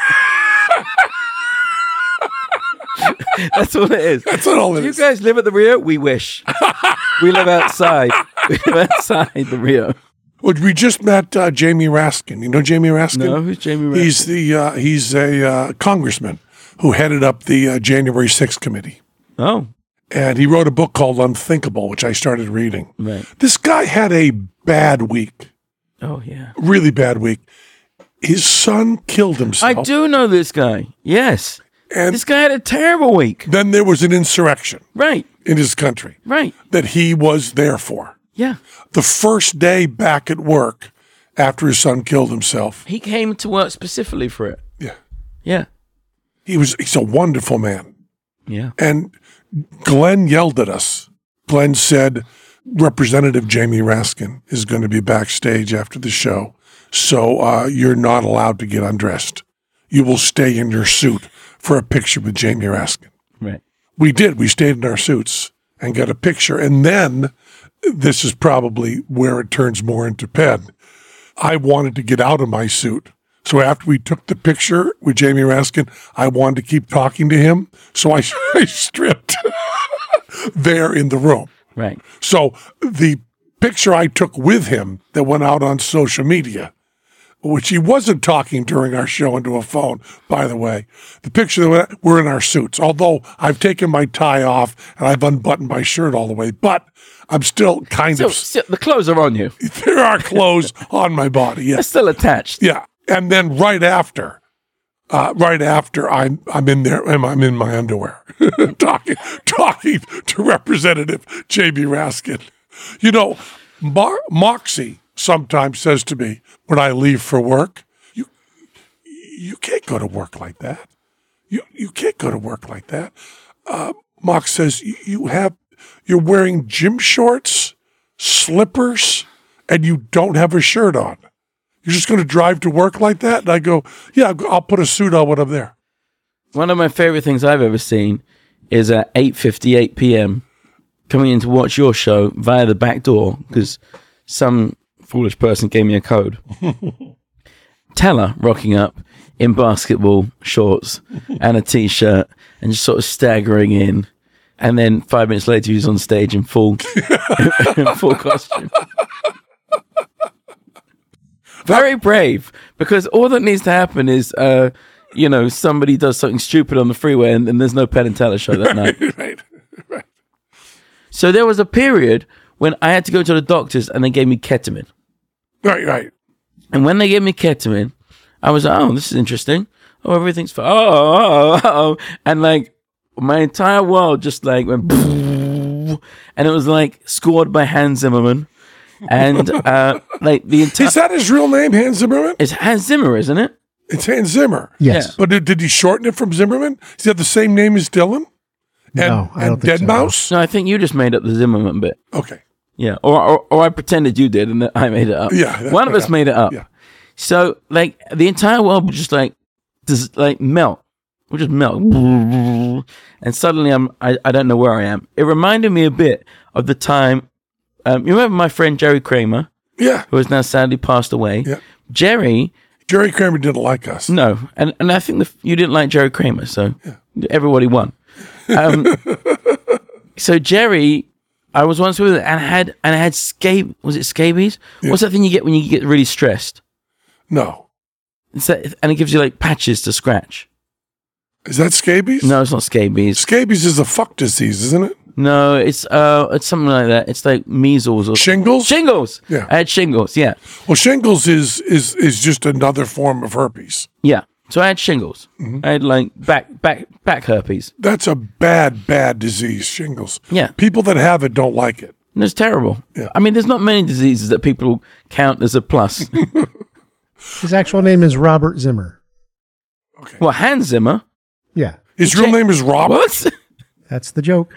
That's all it is. That's all it You is. guys live at the Rio? We wish. We live outside. We live outside the Rio. Well, we just met Jamie Raskin. You know Jamie Raskin? No, who's Jamie Raskin? He's a congressman who headed up the January 6th committee. Oh, And he wrote a book called Unthinkable, which I started reading. right. This guy had a bad week, Oh, yeah. really bad week. His son killed himself. I do know this guy. Yes. And This guy had a terrible week. then there was an insurrection Right. in his country Right. that he was there for. Yeah. The first day back at work after his son killed himself. He came to work specifically for it. Yeah. Yeah. He's a wonderful man. Yeah. And Glenn yelled at us. Glenn said, Representative Jamie Raskin is going to be backstage after the show, so you're not allowed to get undressed. You will stay in your suit for a picture with Jamie Raskin. Right. We did. We stayed in our suits and get a picture. And then, this is probably where it turns more into Penn. I wanted to get out of my suit. So after we took the picture with Jamie Raskin, I wanted to keep talking to him. So I stripped there in the room. Right. So the picture I took with him that went out on social media, which he wasn't talking during our show into a phone, by the way. The picture that we're in our suits, although I've taken my tie off and I've unbuttoned my shirt all the way, but I'm still So the clothes are on you. there are clothes on my body. They're Yes. still attached. Yeah. And then right after I'm in there and I'm in my underwear talking to Representative Jamie Raskin. You know, Moxie sometimes says to me when I leave for work, you can't go to work like that. You can't go to work like that. Mox says you're wearing gym shorts, slippers, and you don't have a shirt on. You're just going to drive to work like that? And I go, yeah, I'll put a suit on when I'm there. One of my favorite things I've ever seen is at 8:58 p.m. coming in to watch your show via the back door because some foolish person gave me a code. Teller rocking up in basketball shorts and a t-shirt and just sort of staggering in. And then 5 minutes later, he's on stage in full costume. Very brave, because all that needs to happen is, somebody does something stupid on the freeway and there's no Penn and Teller show that night. Right. So there was a period when I had to go to the doctors and they gave me ketamine. Right. And when they gave me ketamine, I was like, oh, this is interesting. Oh, everything's fine. Oh. And like my entire world just like went, and it was like scored by Hans Zimmerman. And like the entire... Is that his real name, Hans Zimmerman? It's Hans Zimmer, isn't it? It's Hans Zimmer. Yes. Yeah. But did he shorten it from Zimmerman? Does he have the same name as Dylan? No, I don't think so. Deadmau5? No, I think you just made up the Zimmerman bit. Okay. Yeah, or I pretended you did and I made it up. Yeah. One of us made it up. Yeah. So, like, the entire world would just, like melt. Would just melt. And suddenly I don't know where I am. It reminded me a bit of the time... you remember my friend Jerry Kramer? Yeah. Who has now sadly passed away? Yeah. Jerry Kramer didn't like us. No, and I think you didn't like Jerry Kramer, so everybody won. So Jerry, I was once with it and I had was it scabies? Yeah. What's that thing you get when you get really stressed? No. And it gives you like patches to scratch. Is that scabies? No, it's not scabies. Scabies is a fuck disease, isn't it? No, it's something like that. It's like measles or Shingles? Shingles. Yeah. I had shingles. Yeah. Well, shingles is just another form of herpes. Yeah. So I had shingles. Mm-hmm. I had like back herpes. That's a bad disease, shingles. Yeah. People that have it don't like it. And it's terrible. Yeah. I mean, there's not many diseases that people count as a plus. His actual name is Robert Zimmer. Okay. Well, Hans Zimmer. Yeah, His real name is Robert? What? that's the joke.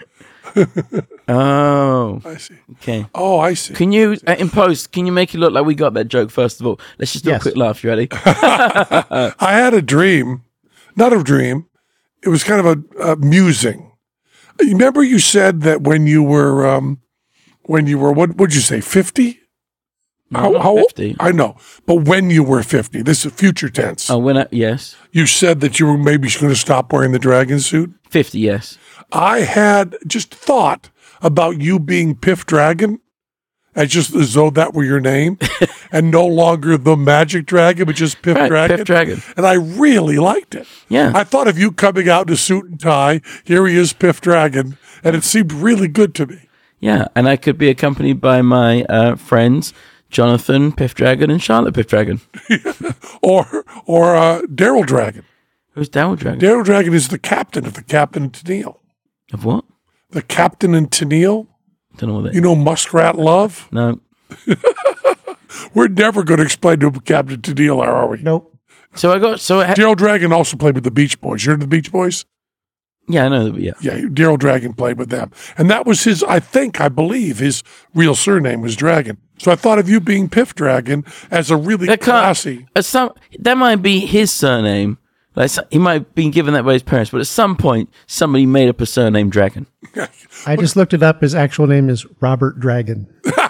Oh, I see. okay. Oh, I see. Can you, in post, can you make it look like we got that joke first of all? Let's just do a Yes. quick laugh. You ready? I had a dream. Not a dream. It was kind of a musing. You remember you said that when you were what'd you say, 50? No, not old? 50. I know. But when you were 50, this is future tense. Oh, yes. You said that you were maybe going to stop wearing the dragon suit. 50, yes. I had just thought about you being Piff Dragon, as though that were your name, and no longer the Magic Dragon, but just Piff Right, Dragon. Piff Dragon. And I really liked it. Yeah. I thought of you coming out in a suit and tie. Here he is, Piff Dragon, and it seemed really good to me. Yeah, and I could be accompanied by my friends, Jonathan Piff Dragon and Charlotte Piff Dragon. Or Daryl Dragon. Who's Daryl Dragon? Daryl Dragon is the captain of the Captain and Tennille. Of what? The Captain and Tennille. Don't know what that You know Muskrat Love? No. We're never going to explain to Captain Tennille, are we? Nope. Daryl Dragon also played with the Beach Boys. You heard of the Beach Boys? Yeah, I know that, yeah. Yeah, Daryl Dragon played with them. And that was I believe his real surname was Dragon. So I thought of you being Piff Dragon as a really classy. That might be his surname. Like he might have been given that by his parents, but at some point, somebody made up a surname Dragon. I just looked it up. His actual name is Robert Dragon.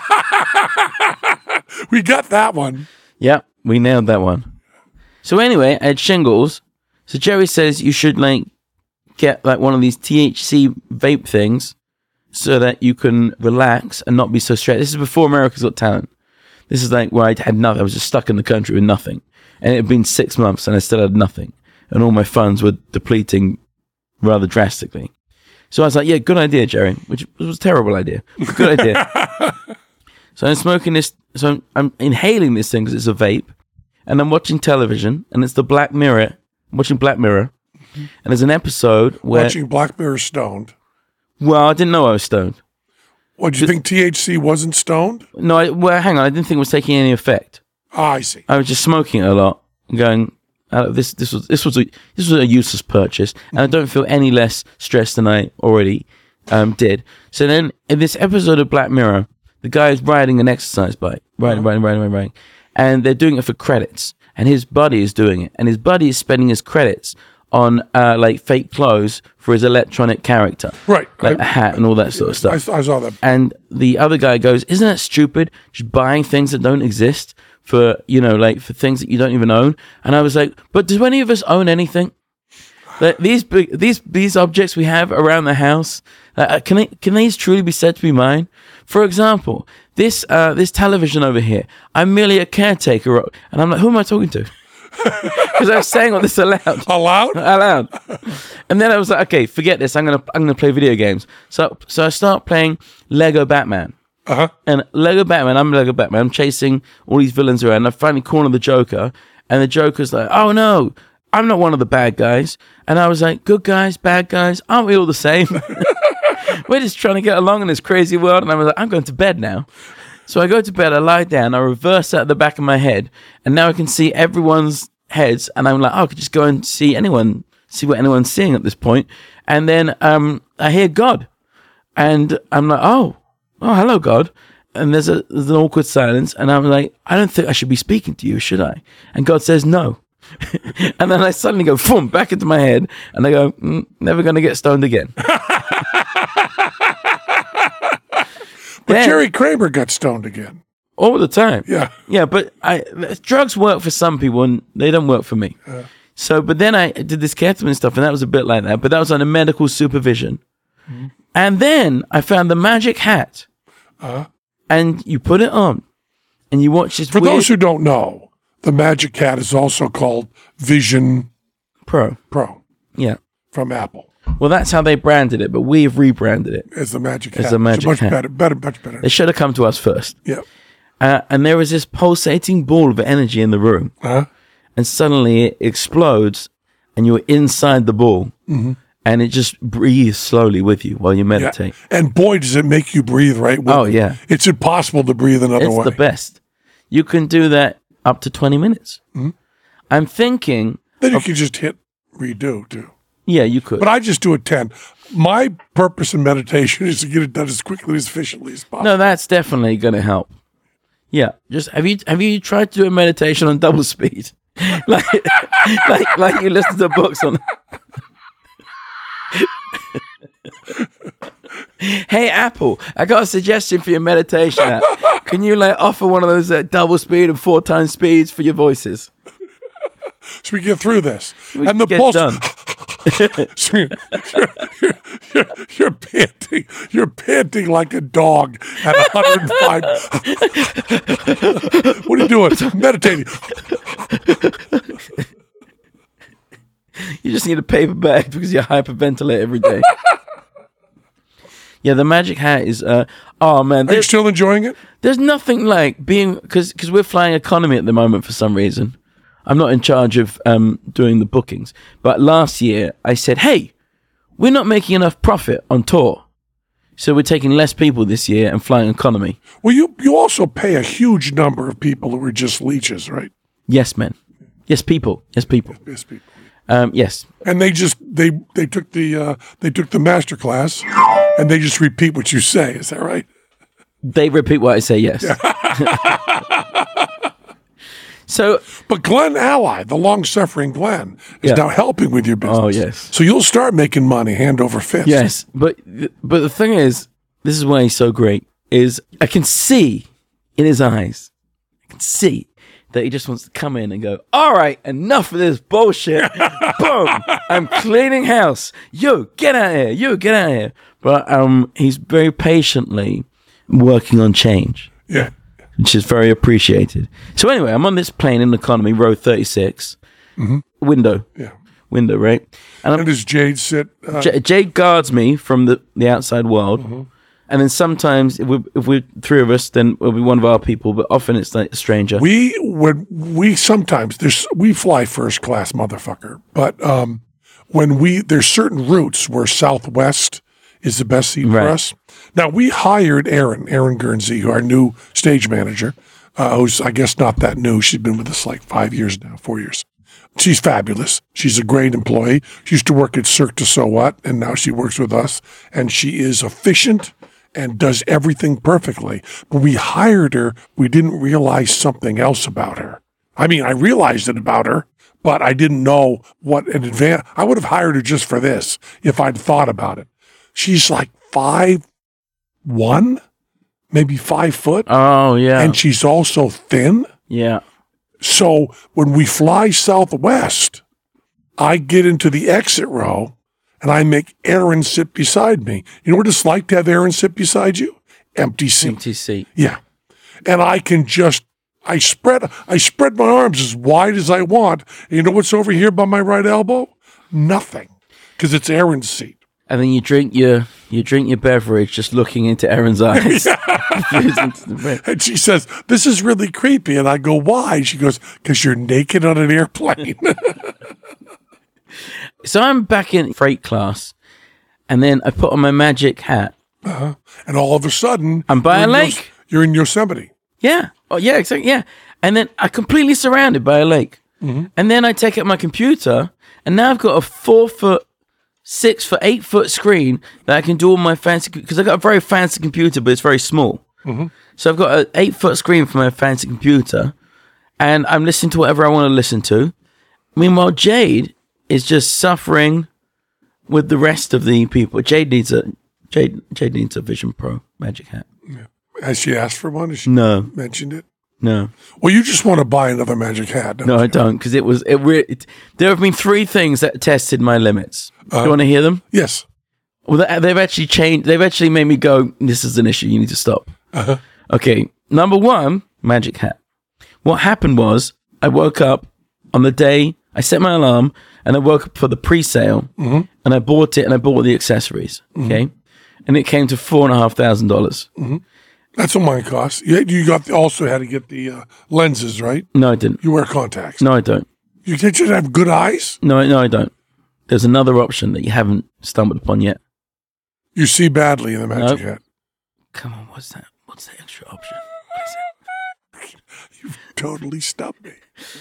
We got that one. Yeah, we nailed that one. So anyway, I had shingles. So Jerry says you should get one of these THC vape things so that you can relax and not be so stressed. This is before America's Got Talent. This is where I had nothing. I was just stuck in the country with nothing. And it had been 6 months and I still had nothing. And all my funds were depleting rather drastically. So I was like, yeah, good idea, Jerry, which was a terrible idea. Good idea. So I'm smoking this. So I'm inhaling this thing because it's a vape. And I'm watching television and it's the Black Mirror. I'm watching Black Mirror. And there's an episode where... Watching Black Mirror stoned. Well, I didn't know I was stoned. What, do you think THC wasn't stoned? No, hang on. I didn't think it was taking any effect. Ah, I see. I was just smoking it a lot and going, this was a useless purchase, and I don't feel any less stressed than I already did. So then, in this episode of Black Mirror, the guy is riding an exercise bike, riding, and they're doing it for credits, and his buddy is doing it, and his buddy is spending his credits on fake clothes for his electronic character, right? Like a hat and all that sort of stuff. I saw that. And the other guy goes, "Isn't that stupid? Just buying things that don't exist for for things that you don't even own." And I was like, "But do any of us own anything? Like these objects we have around the house, can these truly be said to be mine? For example, this television over here, I'm merely a caretaker." And I'm like, "Who am I talking to?" Because I was saying all this aloud. Aloud. And then I was like, okay, forget this. I'm gonna play video games. So I start playing Lego Batman. And Lego Batman, I'm chasing all these villains around. And I finally corner the Joker, and the Joker's like, "Oh no, I'm not one of the bad guys." And I was like, "Good guys, bad guys, aren't we all the same? We're just trying to get along in this crazy world." And I was like, "I'm going to bed now." So I go to bed, I lie down, I reverse out the back of my head, and now I can see everyone's heads, and I'm like, I could just go and see what anyone's seeing at this point. And then I hear God, and I'm like, oh, hello, God. And there's an awkward silence, and I'm like, I don't think I should be speaking to you, should I? And God says, no. And then I suddenly go, boom, back into my head, and I go, never going to get stoned again. But Jerry Kramer got stoned again. All the time. Yeah. Yeah, but drugs work for some people and they don't work for me. So, but then I did this ketamine stuff and that was a bit like that, but that was under medical supervision. Mm-hmm. And then I found the magic hat. And you put it on and you watch this. For those who don't know, the magic hat is also called Vision Pro. Yeah. From Apple. Well, that's how they branded it, but we have rebranded it as the magic hat. As the magic much hat. Much better. They should have come to us first. Yeah. And there was this pulsating ball of energy in the room, and suddenly it explodes, and you're inside the ball, and it just breathes slowly with you while you meditate. Yeah. And boy, does it make you breathe right with you. Yeah. It's impossible to breathe another way. It's the best. You can do that up to 20 minutes. Mm-hmm. I'm thinking... Then you can just hit redo, too. Yeah, you could. But I just do it 10. My purpose in meditation is to get it done as quickly and as efficiently as possible. No, that's definitely going to help. Yeah, just have you tried to do a meditation on double speed, like you listen to books on? Hey Apple, I got a suggestion for your meditation app. Can you offer one of those double speed and 4 times speeds for your voices? So we get through this, and the pulse. Done. So you're panting like a dog at 105. What are you doing? Meditating. You just need a paper bag because you hyperventilate every day. Yeah, the magic hat is. Oh man, are you still enjoying it? There's nothing like being because we're flying economy at the moment for some reason. I'm not in charge of doing the bookings. But last year, I said, hey, we're not making enough profit on tour. So we're taking less people this year and flying economy. Well, you also pay a huge number of people who are just leeches, right? Yes, men. Yes, people. Yes, people. Yes, people. Yes. And they took the master class and they just repeat what you say. Is that right? They repeat what I say, yes. Yeah. So, But Glenn Ally, the long-suffering Glenn, is now helping with your business. Oh, yes. So you'll start making money hand over fist. yes, but the thing is, this is why he's so great, is I can see in his eyes, I can see that he just wants to come in and go, all right, enough of this bullshit. Boom, I'm cleaning house. You, get out of here. You, get out of here. But he's very patiently working on change. Yeah. Which is very appreciated. So anyway, I'm on this plane in economy, row 36, window. Yeah. Window, right? And does Jade sit? Jade guards me from the outside world. And then sometimes, if we're three of us, then it'll be one of our people, but often it's like a stranger. We fly first class, motherfucker. But there's certain routes where Southwest is the best seat for us. Now, we hired Erin Guernsey, our new stage manager, who's, I guess, not that new. She's been with us like 4 years. She's fabulous. She's a great employee. She used to work at Cirque du Soleil, and now she works with us. And she is efficient and does everything perfectly. But we hired her. We didn't realize something else about her. I mean, I realized it about her, but I didn't know what in advance. I would have hired her just for this if I'd thought about it. She's like 5'1", maybe 5 foot. Oh, yeah. And she's also thin. Yeah. So when we fly Southwest, I get into the exit row and I make Erin sit beside me. You know what it's like to have Erin sit beside you? Empty seat. Empty seat. Yeah. And I can just, I spread my arms as wide as I want. And you know what's over here by my right elbow? Nothing. Because it's Erin's seat. And then you drink your beverage just looking into Erin's eyes. And she says, this is really creepy. And I go, why? She goes, because you're naked on an airplane. So I'm back in freight class, and then I put on my magic hat. And all of a sudden, I'm by a lake. You're in Yosemite. Yeah. Oh, yeah, exactly. Yeah. And then I'm completely surrounded by a lake. And then I take out my computer, and now I've got a 4 foot, 6 foot, 8 foot screen that I can do all my fancy, because I've got a very fancy computer, but it's very small. So I've got an 8 foot screen for my fancy computer, and I'm listening to whatever I want to listen to. Meanwhile, Jade is just suffering with the rest of the people. Jade needs a Vision Pro magic hat. Yeah. Has she asked for one? Has she mentioned it? No. Well, you just want to buy another magic hat, don't you? No, I don't, because there have been 3 things that tested my limits. Do you want to hear them? Yes. Well, they've actually changed. They've actually made me go, this is an issue. You need to stop. Okay. Number 1, magic hat. What happened was I woke up on the day, I set my alarm, and I woke up for the pre-sale, and I bought it, and I bought the accessories, okay? And it came to $4,500. That's what mine costs. You also had to get the lenses, right? No, I didn't. You wear contacts. No, I don't. You should have good eyes? No, I don't. There's another option that you haven't stumbled upon yet. You see badly in the magic hat. Come on, what's that? What's the extra option? What is it? You've totally stumped me.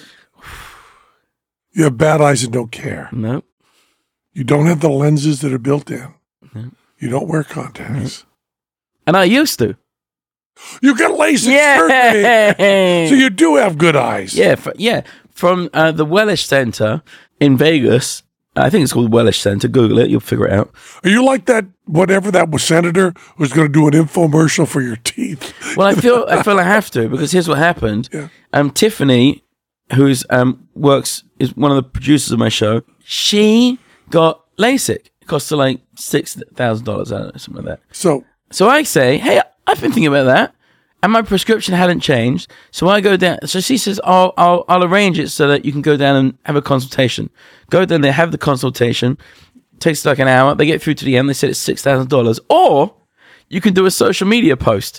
You have bad eyes and don't care. No. You don't have the lenses that are built in. No. You don't wear contacts. No. And I used to. You got LASIK surgery. So you do have good eyes. Yeah, from the Wellish Center in Vegas. I think it's called Wellish Center. Google it. You'll figure it out. Are you like that, whatever that was senator who's going to do an infomercial for your teeth? Well, I feel I have to, because here's what happened. Yeah. Tiffany, who's is one of the producers of my show, she got LASIK. It cost her like $6,000, I don't know, something like that. So I say, hey, I've been thinking about that, and my prescription hadn't changed. So I go down. So she says, I'll arrange it so that you can go down and have a consultation. Go down there, have the consultation. Takes like an hour. They get through to the end. They said it's $6,000, or you can do a social media post.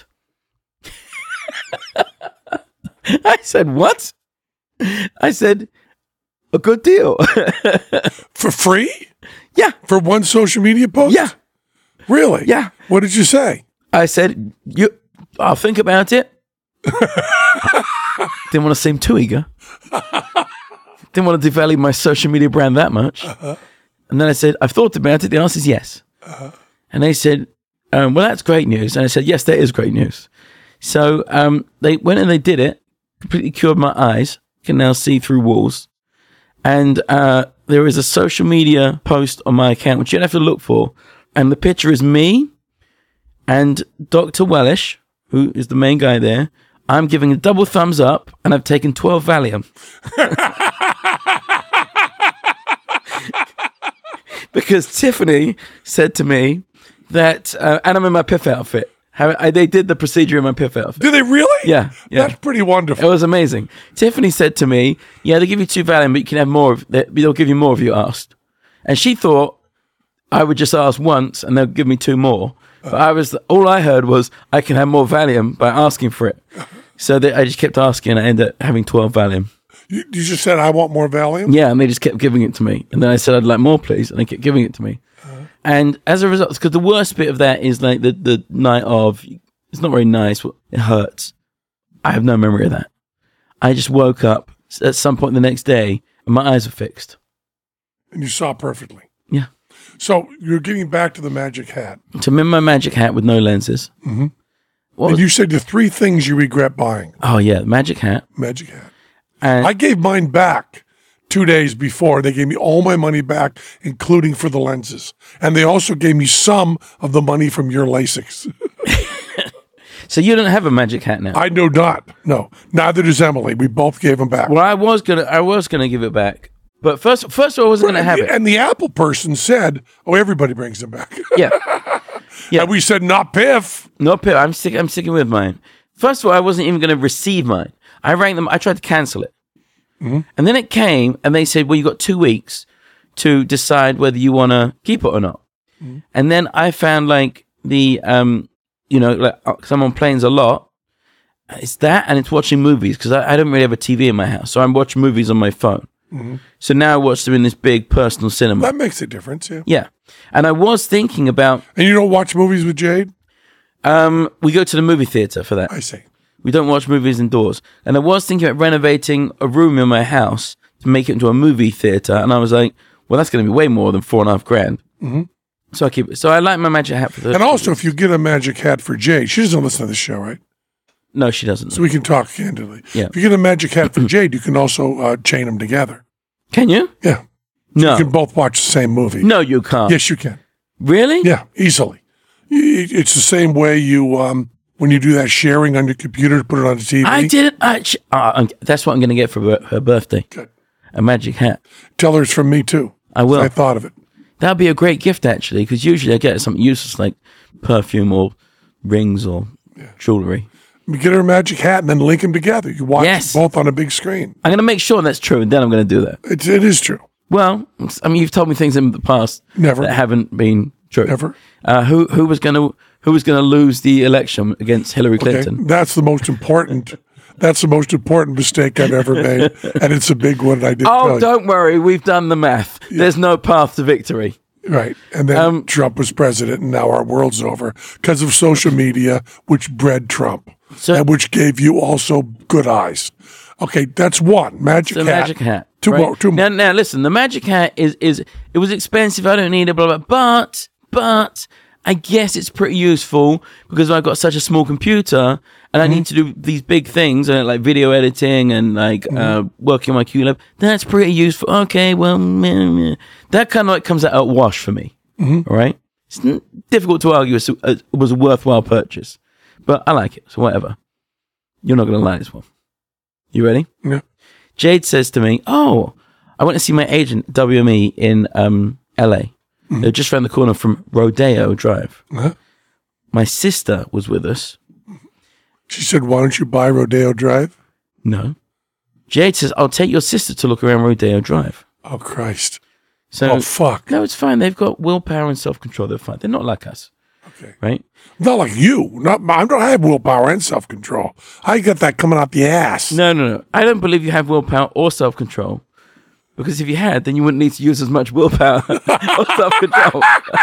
I said, what? I said, a good deal. For free? Yeah. For one social media post? Yeah. Really? Yeah. What did you say? I said, I'll think about it. Didn't want to seem too eager. Didn't want to devalue my social media brand that much. And then I said, I've thought about it. The answer is yes. And they said, well, that's great news. And I said, yes, that is great news. So they went and they did it, completely cured my eyes. can now see through walls. And there is a social media post on my account, which you'd have to look for. And the picture is me and Dr. Wellish, who is the main guy there. I'm giving a double thumbs up, and I've taken 12 Valium. Because Tiffany said to me that, and I'm in my Piff outfit. They did the procedure in my Piff outfit. Did they really? Yeah. That's pretty wonderful. It was amazing. Tiffany said to me, yeah, they give you 2 Valium, but you can have more. They'll give you more if you asked. And she thought I would just ask once, and they'll give me 2 more. But all I heard was I can have more Valium by asking for it. So I just kept asking, and I ended up having 12 Valium. You just said, I want more Valium? Yeah, and they just kept giving it to me. And then I said, I'd like more, please. And they kept giving it to me. And as a result, because the worst bit of that is like the night of, it's not very nice. It hurts. I have no memory of that. I just woke up at some point the next day, and my eyes were fixed. And you saw perfectly. Yeah. So you're getting back to the magic hat. So I'm in my magic hat with no lenses. Mm-hmm. And you said the 3 things you regret buying. Oh, yeah. Magic hat. Magic hat. And I gave mine back 2 days before. They gave me all my money back, including for the lenses. And they also gave me some of the money from your LASIK. So you don't have a magic hat now? I do not. No. Neither does Emily. We both gave them back. Well, I was gonna give it back. But first of all, I wasn't going to have it. And the Apple person said, oh, everybody brings them back. Yeah. Yeah. And we said, not Piff. Not Piff. I'm sticking with mine. First of all, I wasn't even going to receive mine. I rang them. I tried to cancel it. Mm-hmm. And then it came, and they said, well, you got 2 weeks to decide whether you want to keep it or not. Mm-hmm. And then I found, like, the, because I'm on planes a lot. It's that, and it's watching movies, because I don't really have a TV in my house. So I'm watching movies on my phone. Mm-hmm. So now I watch them in this big personal cinema. That makes a difference, yeah. Yeah. And I was thinking about... And you don't watch movies with Jade? We go to the movie theater for that. I see. We don't watch movies indoors. And I was thinking about renovating a room in my house to make it into a movie theater. And I was like, well, that's going to be way more than $4,500. Mm-hmm. So I keep it. So I like my magic hat for the... And also, if you get a magic hat for Jade, she doesn't listen to the show, right? No, she doesn't. So we can talk candidly. Yeah. If you get a magic hat for Jade, you can also chain them together. Can you? Yeah. No. You can both watch the same movie. No, you can't. Yes, you can. Really? Yeah, easily. It's the same way you, when you do that sharing on your computer to put it on the TV. I didn't. That's what I'm going to get for her birthday. Good. A magic hat. Tell her it's from me, too. I will. I thought of it. That would be a great gift, actually, because usually I get something useless like perfume or rings or jewelry. You get her a magic hat and then link them together. You watch them both on a big screen. I'm going to make sure that's true, and then I'm going to do that. It is true. Well, I mean, you've told me things in the past Never. that haven't been true. Never. Who was going to lose the election against Hillary Clinton? Okay. That's the most important. That's the most important mistake I've ever made, and it's a big one. I did. Oh, don't worry, we've done the math. Yeah. There's no path to victory. Right, and then Trump was president, and now our world's over because of social media, which bred Trump, and which gave you also good eyes. Okay, that's one magic hat. Magic hat. Two more. Now, listen. The magic hat is it was expensive. I don't need it. Blah blah. But I guess it's pretty useful because I've got such a small computer and I need to do these big things like video editing and like working on my QLab. That's pretty useful. Okay, well, that kind of like comes out at wash for me. Mm-hmm. All right, it's difficult to argue it was a worthwhile purchase, but I like it. So whatever. You're not going to like this one. You ready? Yeah. Jade says to me, "Oh, I went to see my agent WME in LA. They're just around the corner from Rodeo Drive. Uh-huh. My sister was with us. She said, why don't you buy Rodeo Drive? No. Jade says, I'll take your sister to look around Rodeo Drive. Oh, Christ. So, fuck. No, it's fine. They've got willpower and self-control. They're fine. They're not like us. Okay. Right? Not like you. I don't have willpower and self-control. I got that coming out the ass. No. I don't believe you have willpower or self-control. Because if you had, then you wouldn't need to use as much willpower or self-control.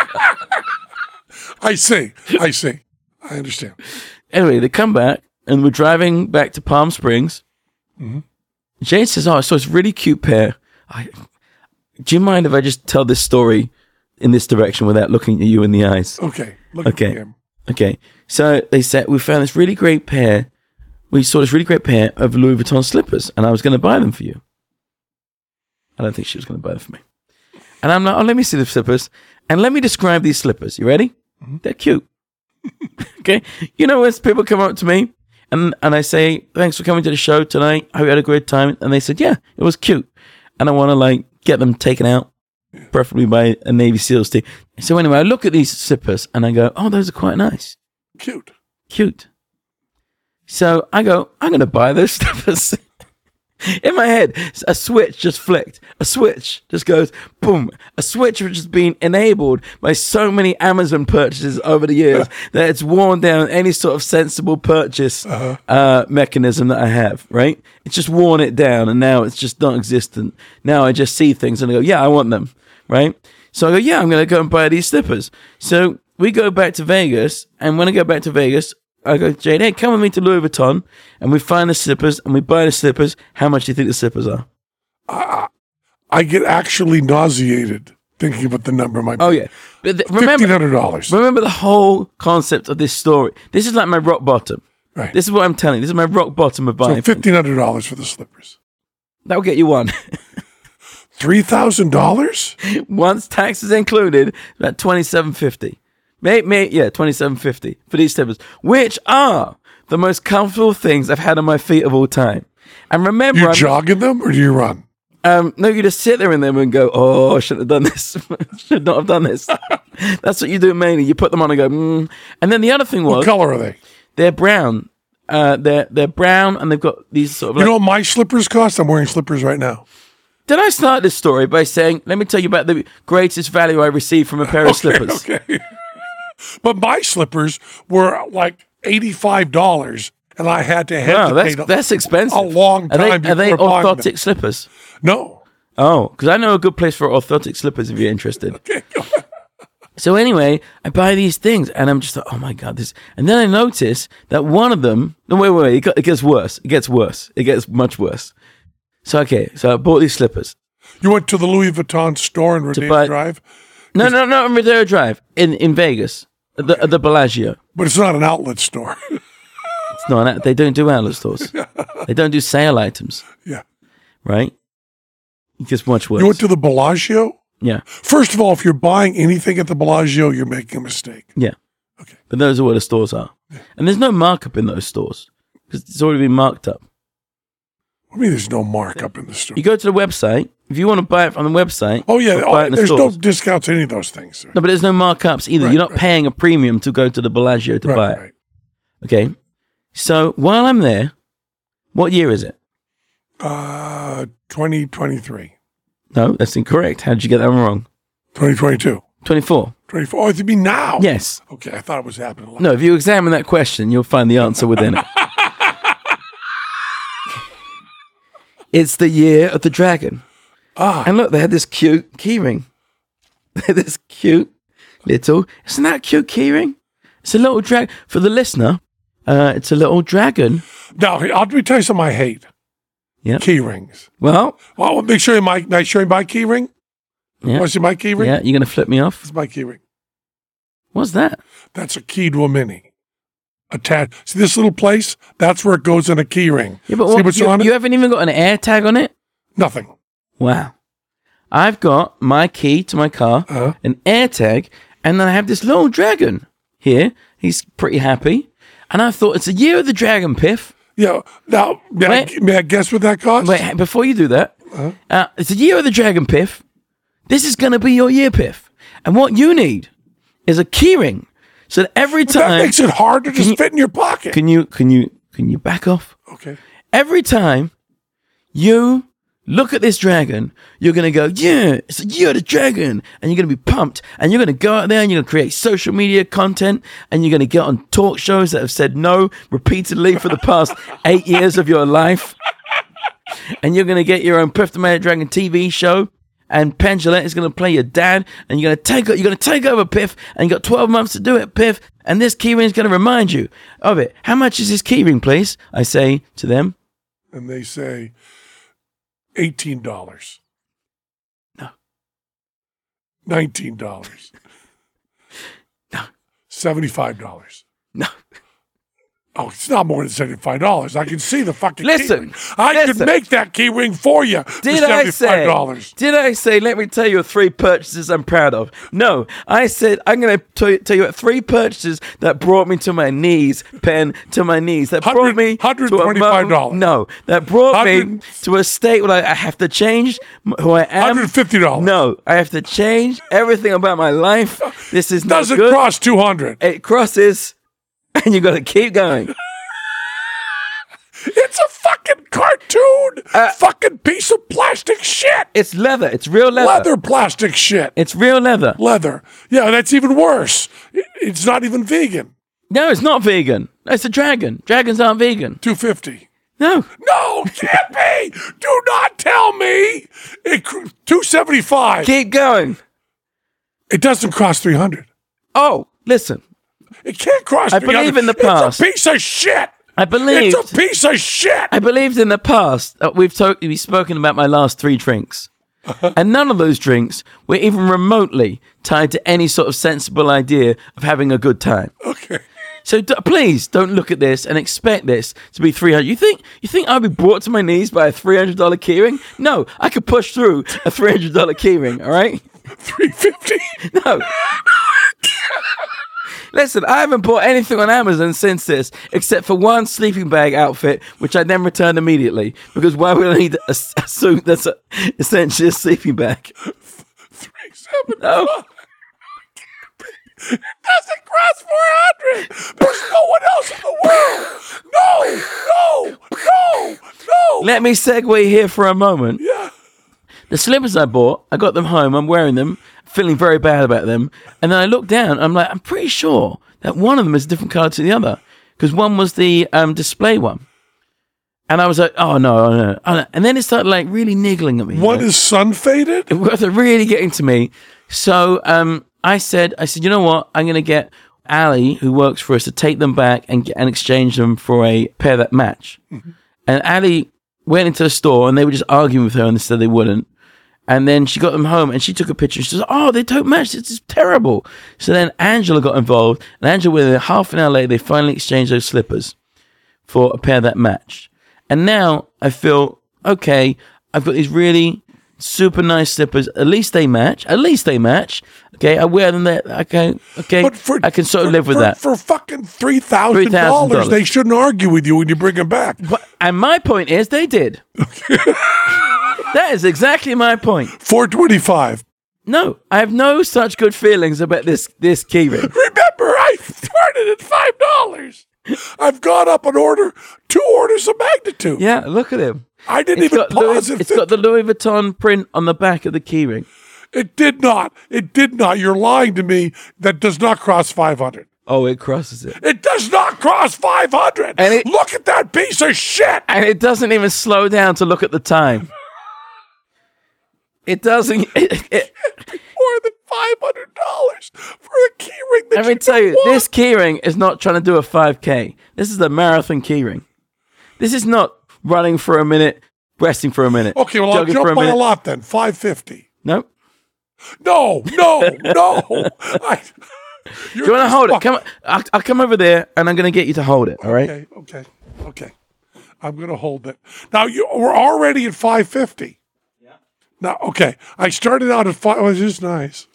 I see. I understand. Anyway, they come back, and we're driving back to Palm Springs. Mm-hmm. Jade says, oh, so it's a really cute pair. Do you mind if I just tell this story in this direction without looking at you in the eyes? Okay. Look at him. Okay. So they said, we found this really great pair, we saw this really great pair of Louis Vuitton slippers, and I was going to buy them for you. I don't think she was going to buy them for me. And I'm like, oh, let me see the slippers, and let me describe these slippers. You ready? Mm-hmm. They're cute. Okay? You know, when people come up to me, and I say, thanks for coming to the show tonight. I hope you had a great time. And they said, yeah, it was cute. And I want to, like, get them taken out, preferably by a Navy SEALs team. So anyway, I look at these slippers, and I go, oh, those are quite nice. Cute. So I go, I'm going to buy those slippers. In my head, a switch just flicked. A switch just goes, boom. A switch which has been enabled by so many Amazon purchases over the years that it's worn down any sort of sensible purchase mechanism that I have, right? It's just worn it down, and now it's just non-existent. Now I just see things and I go, yeah, I want them, right? So I go, yeah, I'm going to go and buy these slippers. So we go back to Vegas, and when I go back to Vegas, I go, Jade, hey, come with me to Louis Vuitton, and we find the slippers, and we buy the slippers. How much do you think the slippers are? I get actually nauseated thinking about the number. Oh, yeah. Remember, $1,500. Remember the whole concept of this story. This is like my rock bottom. Right. This is what I'm telling you. This is my rock bottom of buying. So $1,500 for the slippers. That will get you one. $3,000? Once taxes included, about $2,750. Yeah, $2,750 for these slippers, which are the most comfortable things I've had on my feet of all time. And remember, you jog in them or do you run? No, you just sit there in them and go, oh, I shouldn't have done this. Should not have done this. That's what you do mainly. You put them on and go, And then the other thing was... What color are they? They're brown. They're brown, and they've got these sort of... You know what my slippers cost? I'm wearing slippers right now. Did I start this story by saying, let me tell you about the greatest value I received from a pair of slippers? Okay. But my slippers were like $85, and I had to hesitate. That's expensive. A long time. Are they orthotic slippers? No. Oh, because I know a good place for orthotic slippers if you're interested. Okay. So anyway, I buy these things, and I'm just like, oh my God, this. And then I notice that one of them. No, wait. It gets worse. It gets worse. It gets much worse. So I bought these slippers. You went to the Louis Vuitton store in Rodeo Drive? No, in Rodeo Drive in Vegas. At the Bellagio. But it's not an outlet store. It's not. They don't do outlet stores. They don't do sale items. Yeah. Right? It gets much worse. You went to the Bellagio? Yeah. First of all, if you're buying anything at the Bellagio, you're making a mistake. Yeah. Okay. But those are where the stores are. Yeah. And there's no markup in those stores because it's already been marked up. What do you mean there's no markup in the store? You go to the website. If you want to buy it from the website, there's no discounts on any of those things. Sir. No, but there's no markups either. You're not paying a premium to go to the Bellagio to buy it. Right. Okay. So while I'm there, what year is it? 2023. No, that's incorrect. How did you get that one wrong? 2022. 24. 24. Oh, it mean now? Yes. Okay, I thought it was happening. No, if you examine that question, you'll find the answer within it. It's the year of the dragon. And look, they had this cute keyring. They had this cute little... Isn't that a cute keyring? It's a little dragon. For the listener, it's a little dragon. Now, let me tell you something I hate. Yeah. Key rings. Well, let me show you my key ring. Yeah. Want to see my key ring? Yeah, you're going to flip me off? It's my key ring. What's that? That's a key to a Mini. Attached. See this little place? That's where it goes in a key ring. Yeah, but see what's on it? You haven't even got an air tag on it? Nothing. Wow. I've got my key to my car, an air tag, and then I have this little dragon here. He's pretty happy. And I thought, it's a year of the dragon, Piff. Yeah. Now, may I guess what that costs? Wait, before you do that, it's a year of the dragon, Piff. This is going to be your year, Piff. And what you need is a key ring. So that every time... That makes it hard to just fit in your pocket. Can you back off? Okay. Every time you look at this dragon, you're going to go, yeah, it's a year of the dragon. And you're going to be pumped. And you're going to go out there and you're going to create social media content. And you're going to get on talk shows that have said no repeatedly for the past 8 years of your life. And you're going to get your own Piff the Manic Dragon TV show. And Penn Jillette is going to play your dad, and you're going to take over, Piff, and you got 12 months to do it, Piff, and this keyring is going to remind you of it. How much is this keyring, please? I say to them. And they say $18. No. $19. No. $75. No. Oh, it's not more than $75. I can see the fucking Listen, key ring. I can make that key ring for you for $75. Did I say, let me tell you 3 purchases I'm proud of? No, I said, I'm going to tell you 3 purchases that brought me to my knees, Penn, to my knees. That brought me $125. No, that brought me to a state where I have to change who I am. $150. No, I have to change everything about my life. This is not Doesn't good. cross 200. It crosses, and you got to keep going. It's a fucking cartoon fucking piece of plastic shit. It's leather. It's real leather. Leather plastic shit. It's real leather. Leather. Yeah, that's even worse. It's not even vegan. No, it's not vegan. It's a dragon. Dragons aren't vegan. $250. No. No, can't be. Do not tell me. $275. Keep going. It doesn't cross 300. Oh, listen. It can't cross 300. I believe in the past. It's a piece of shit. It's a piece of shit. I believed in the past. We've spoken about my last 3 drinks. And none of those drinks were even remotely tied to any sort of sensible idea of having a good time. Okay. So please don't look at this and expect this to be 300. You think I'll be brought to my knees by a $300 keyring? No, I could push through a $300 keyring, all right? $350. No. Listen, I haven't bought anything on Amazon since this, except for one sleeping bag outfit, which I then returned immediately. Because why would I need a suit that's essentially a sleeping bag? $375. No. It doesn't cross 400. There's no one else in the world. No. Let me segue here for a moment. Yeah. The slippers I bought, I got them home. I'm wearing them, feeling very bad about them. And then I look down. I'm like, I'm pretty sure that one of them is a different color to the other. Because one was the display one. And I was like, oh, no. And then it started like really niggling at me. One is sun faded? It was really getting to me. So I said, you know what? I'm going to get Ali, who works for us, to take them back and exchange them for a pair that match. Mm-hmm. And Ali went into the store and they were just arguing with her and they said they wouldn't. And then she got them home and she took a picture. She said, oh, they don't match. This is terrible. So then Angela got involved. And Angela, within half an hour later, they finally exchanged those slippers for a pair that matched. And now I feel, okay, I've got these really super nice slippers. At least they match. Okay, I wear them there. Okay. But I can sort of live with that. For fucking $3,000, they shouldn't argue with you when you bring them back. And my point is, they did. That is exactly my point. $425. No, I have no such good feelings about this keyring. Remember, I started at $5. I've gone up an order, 2 orders of magnitude. Yeah, look at him. I didn't even pause it. It's got the Louis Vuitton print on the back of the keyring. It did not. You're lying to me. That does not cross 500. Oh, it crosses it. It does not cross 500. And look at that piece of shit. And it doesn't even slow down to look at the time. It doesn't. More than $500 for a keyring. Let me tell you, this keyring is not trying to do a 5K. This is a marathon keyring. This is not running for a minute, resting for a minute. Okay, well, I'll jump by a lot then. $550. Nope. No. Do you want to hold it? Come on. I'll come over there, and I'm going to get you to hold it. All right? Okay. I'm going to hold it. Now we're already at $550. Yeah. Now, okay. I started out at $5. Oh, this is nice,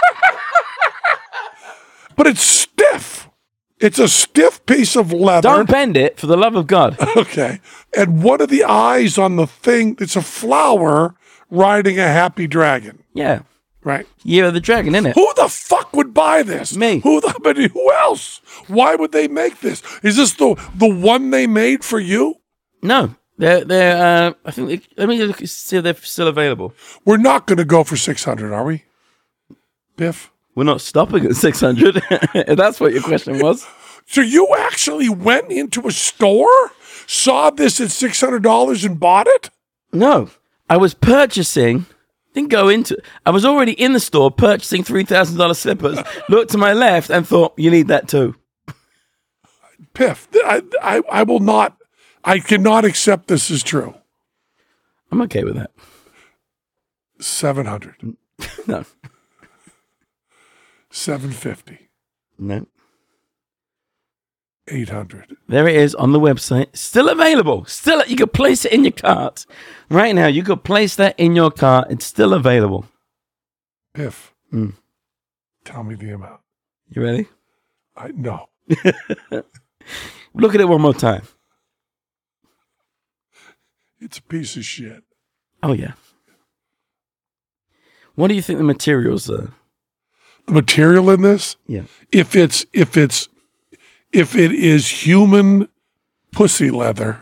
but it's stiff. It's a stiff piece of leather. Don't bend it, for the love of God. Okay. And one of the eyes on the thing, it's a flower riding a happy dragon. Yeah. Right. Year of the Dragon, innit? Who the fuck would buy this? Me. Who else? Why would they make this? Is this the one they made for you? No. They're I think let me look, see if they're still available. We're not going to go for 600, are we? Biff? We're not stopping at 600. If that's what your question was. So you actually went into a store, saw this at $600 and bought it? No. I was purchasing... Didn't go into. I was already in the store purchasing $3,000 slippers. Looked to my left and thought, "You need that too." Piff, I will not. I cannot accept this as true. I'm okay with that. 700. No. 750. No. 800. There it is on the website. Still available. Still, you can place it in your cart. Right now, you could place that in your cart. It's still available. Piff, tell me the amount. You ready? No. Look at it one more time. It's a piece of shit. Oh, yeah. What do you think the materials are? The material in this? Yeah. If it is human pussy leather,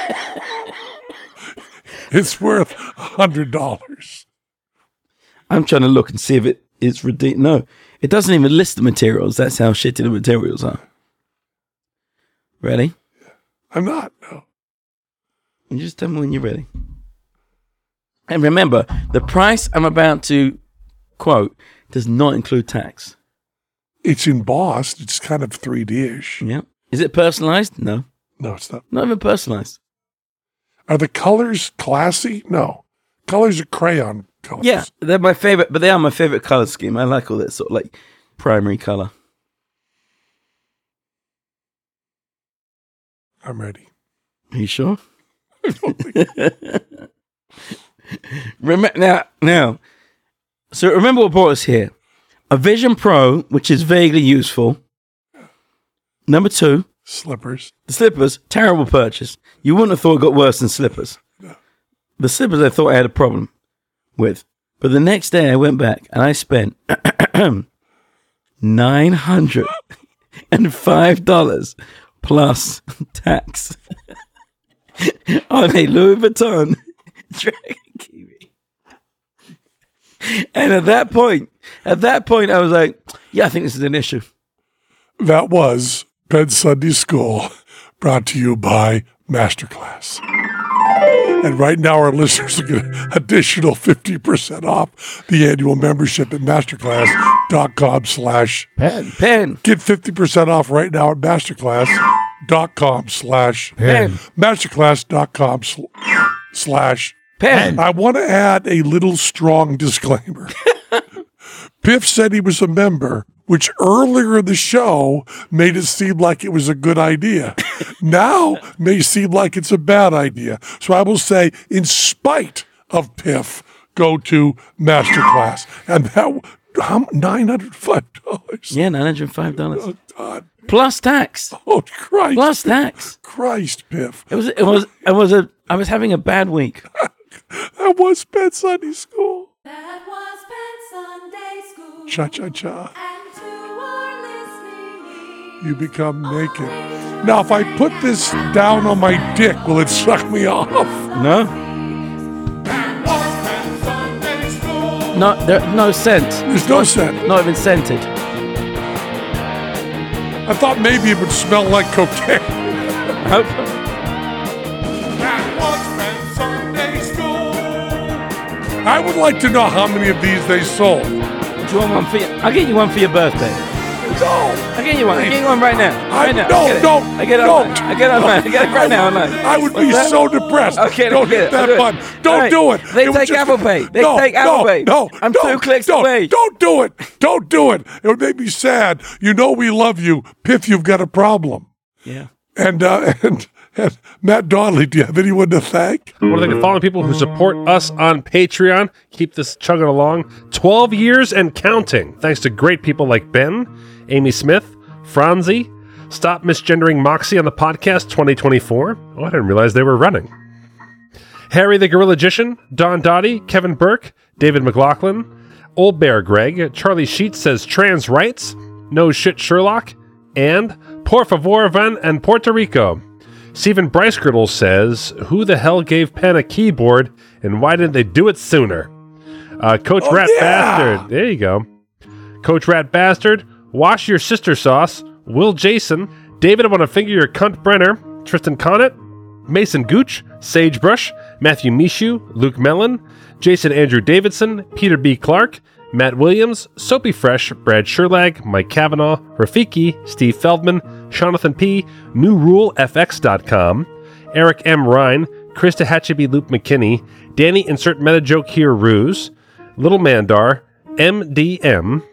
it's worth $100. I'm trying to look and see if it is redeemed. No, it doesn't even list the materials. That's how shitty the materials are. Ready? I'm not, no. You just tell me when you're ready. And remember, the price I'm about to quote does not include tax. It's embossed. It's kind of 3D-ish. Yeah. Is it personalized? No. No, it's not. Not even personalized. Are the colors classy? No. Colors are crayon colors. Yeah, they're my favorite, but they are my favorite color scheme. I like all that sort of like primary color. I'm ready. Are you sure? Now, so remember what brought us here. A Vision Pro, which is vaguely useful. Number 2. Slippers. The slippers, terrible purchase. You wouldn't have thought it got worse than slippers. No. The slippers I thought I had a problem with. But the next day I went back and I spent $905 plus tax on a Louis Vuitton Dragon Kiwi. And at that point, I was like, yeah, I think this is an issue. That was Penn Sunday School, brought to you by Masterclass. And right now our listeners will get an additional 50% off the annual membership at masterclass.com/pen. Get 50% off right now at masterclass.com/pen. Masterclass.com/pen. I want to add a little strong disclaimer. Piff said he was a member, which earlier in the show made it seem like it was a good idea. Now may seem like it's a bad idea. So I will say, in spite of Piff, go to Masterclass. And that, $905? Yeah, $905. Oh, God. Plus tax. Oh, Christ. Plus tax. Christ, Piff. I was having a bad week. That was Penn Sunday School. That was Penn Sunday School. Cha-cha-cha. And to our listening ears, You become naked. Now, if I put this down on my dick, will it suck me off? No. No scent. There's no scent. Not even scented. I thought maybe it would smell like cocaine. I would like to know how many of these they sold. Do you want one for you? I'll get you one for your birthday. No. I'll get you one. I'll get you one right now. I get it right now online. I would be so depressed. Okay, don't hit that button. Don't do it. They take Apple Pay. They take Apple Pay. No. I'm 2 clicks away. Don't do it. Don't do it. It would make me sad. You know we love you. Piff, you've got a problem. Yeah. And Matt Donnelly, do you have anyone to thank? I want to thank the following people who support us on Patreon. Keep this chugging along. 12 years and counting. Thanks to great people like Ben, Amy Smith, Franzi, Stop Misgendering Moxie on the Podcast 2024. Oh, I didn't realize they were running. Harry the Gorillagician, Don Dottie, Kevin Burke, David McLaughlin, Old Bear Greg, Charlie Sheets says trans rights, No Shit Sherlock, and Por Favor Van and Puerto Rico. Stephen Bryce-Girdle says, who the hell gave Penn a keyboard and why didn't they do it sooner? Coach Rat Bastard. There you go. Coach Rat Bastard, Wash Your Sister Sauce, Will Jason, David I Want to Finger Your Cunt Brenner, Tristan Connett, Mason Gooch, Sagebrush, Matthew Mishu, Luke Mellon, Jason Andrew Davidson, Peter B. Clark, Matt Williams, Soapy Fresh, Brad Sherlag, Mike Kavanaugh, Rafiki, Steve Feldman, Jonathan P., NewRuleFX.com, Eric M. Ryan, Krista Hatchaby Luke McKinney, Danny Insert Meta Joke Here Ruse, Little Mandar, MDM,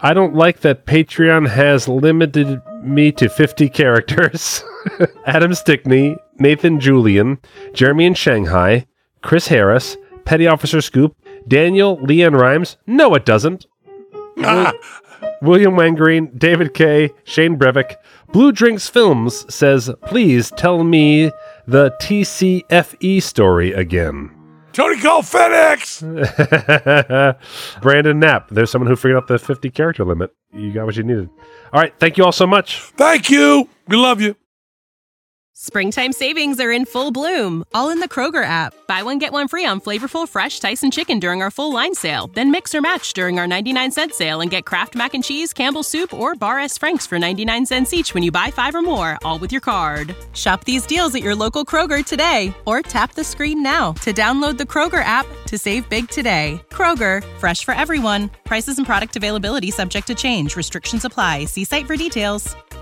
I don't like that Patreon has limited me to 50 characters. Adam Stickney, Nathan Julian, Jeremy in Shanghai, Chris Harris, Petty Officer Scoop, Daniel, Leanne Rhymes. No, it doesn't. William Wangreen, David K., Shane Brevick. Blue Drinks Films says, please tell me the TCFE story again. Tony Cole FedEx! Brandon Knapp. There's someone who figured out the 50 character limit. You got what you needed. All right. Thank you all so much. Thank you. We love you. Springtime savings are in full bloom, all in the Kroger app. Buy one, get one free on flavorful, fresh Tyson chicken during our full line sale. Then mix or match during our 99-cent sale and get Kraft Mac and Cheese, Campbell's Soup, or Bar S. Frank's for 99 cents each when you buy 5 or more, all with your card. Shop these deals at your local Kroger today, or tap the screen now to download the Kroger app to save big today. Kroger, fresh for everyone. Prices and product availability subject to change. Restrictions apply. See site for details.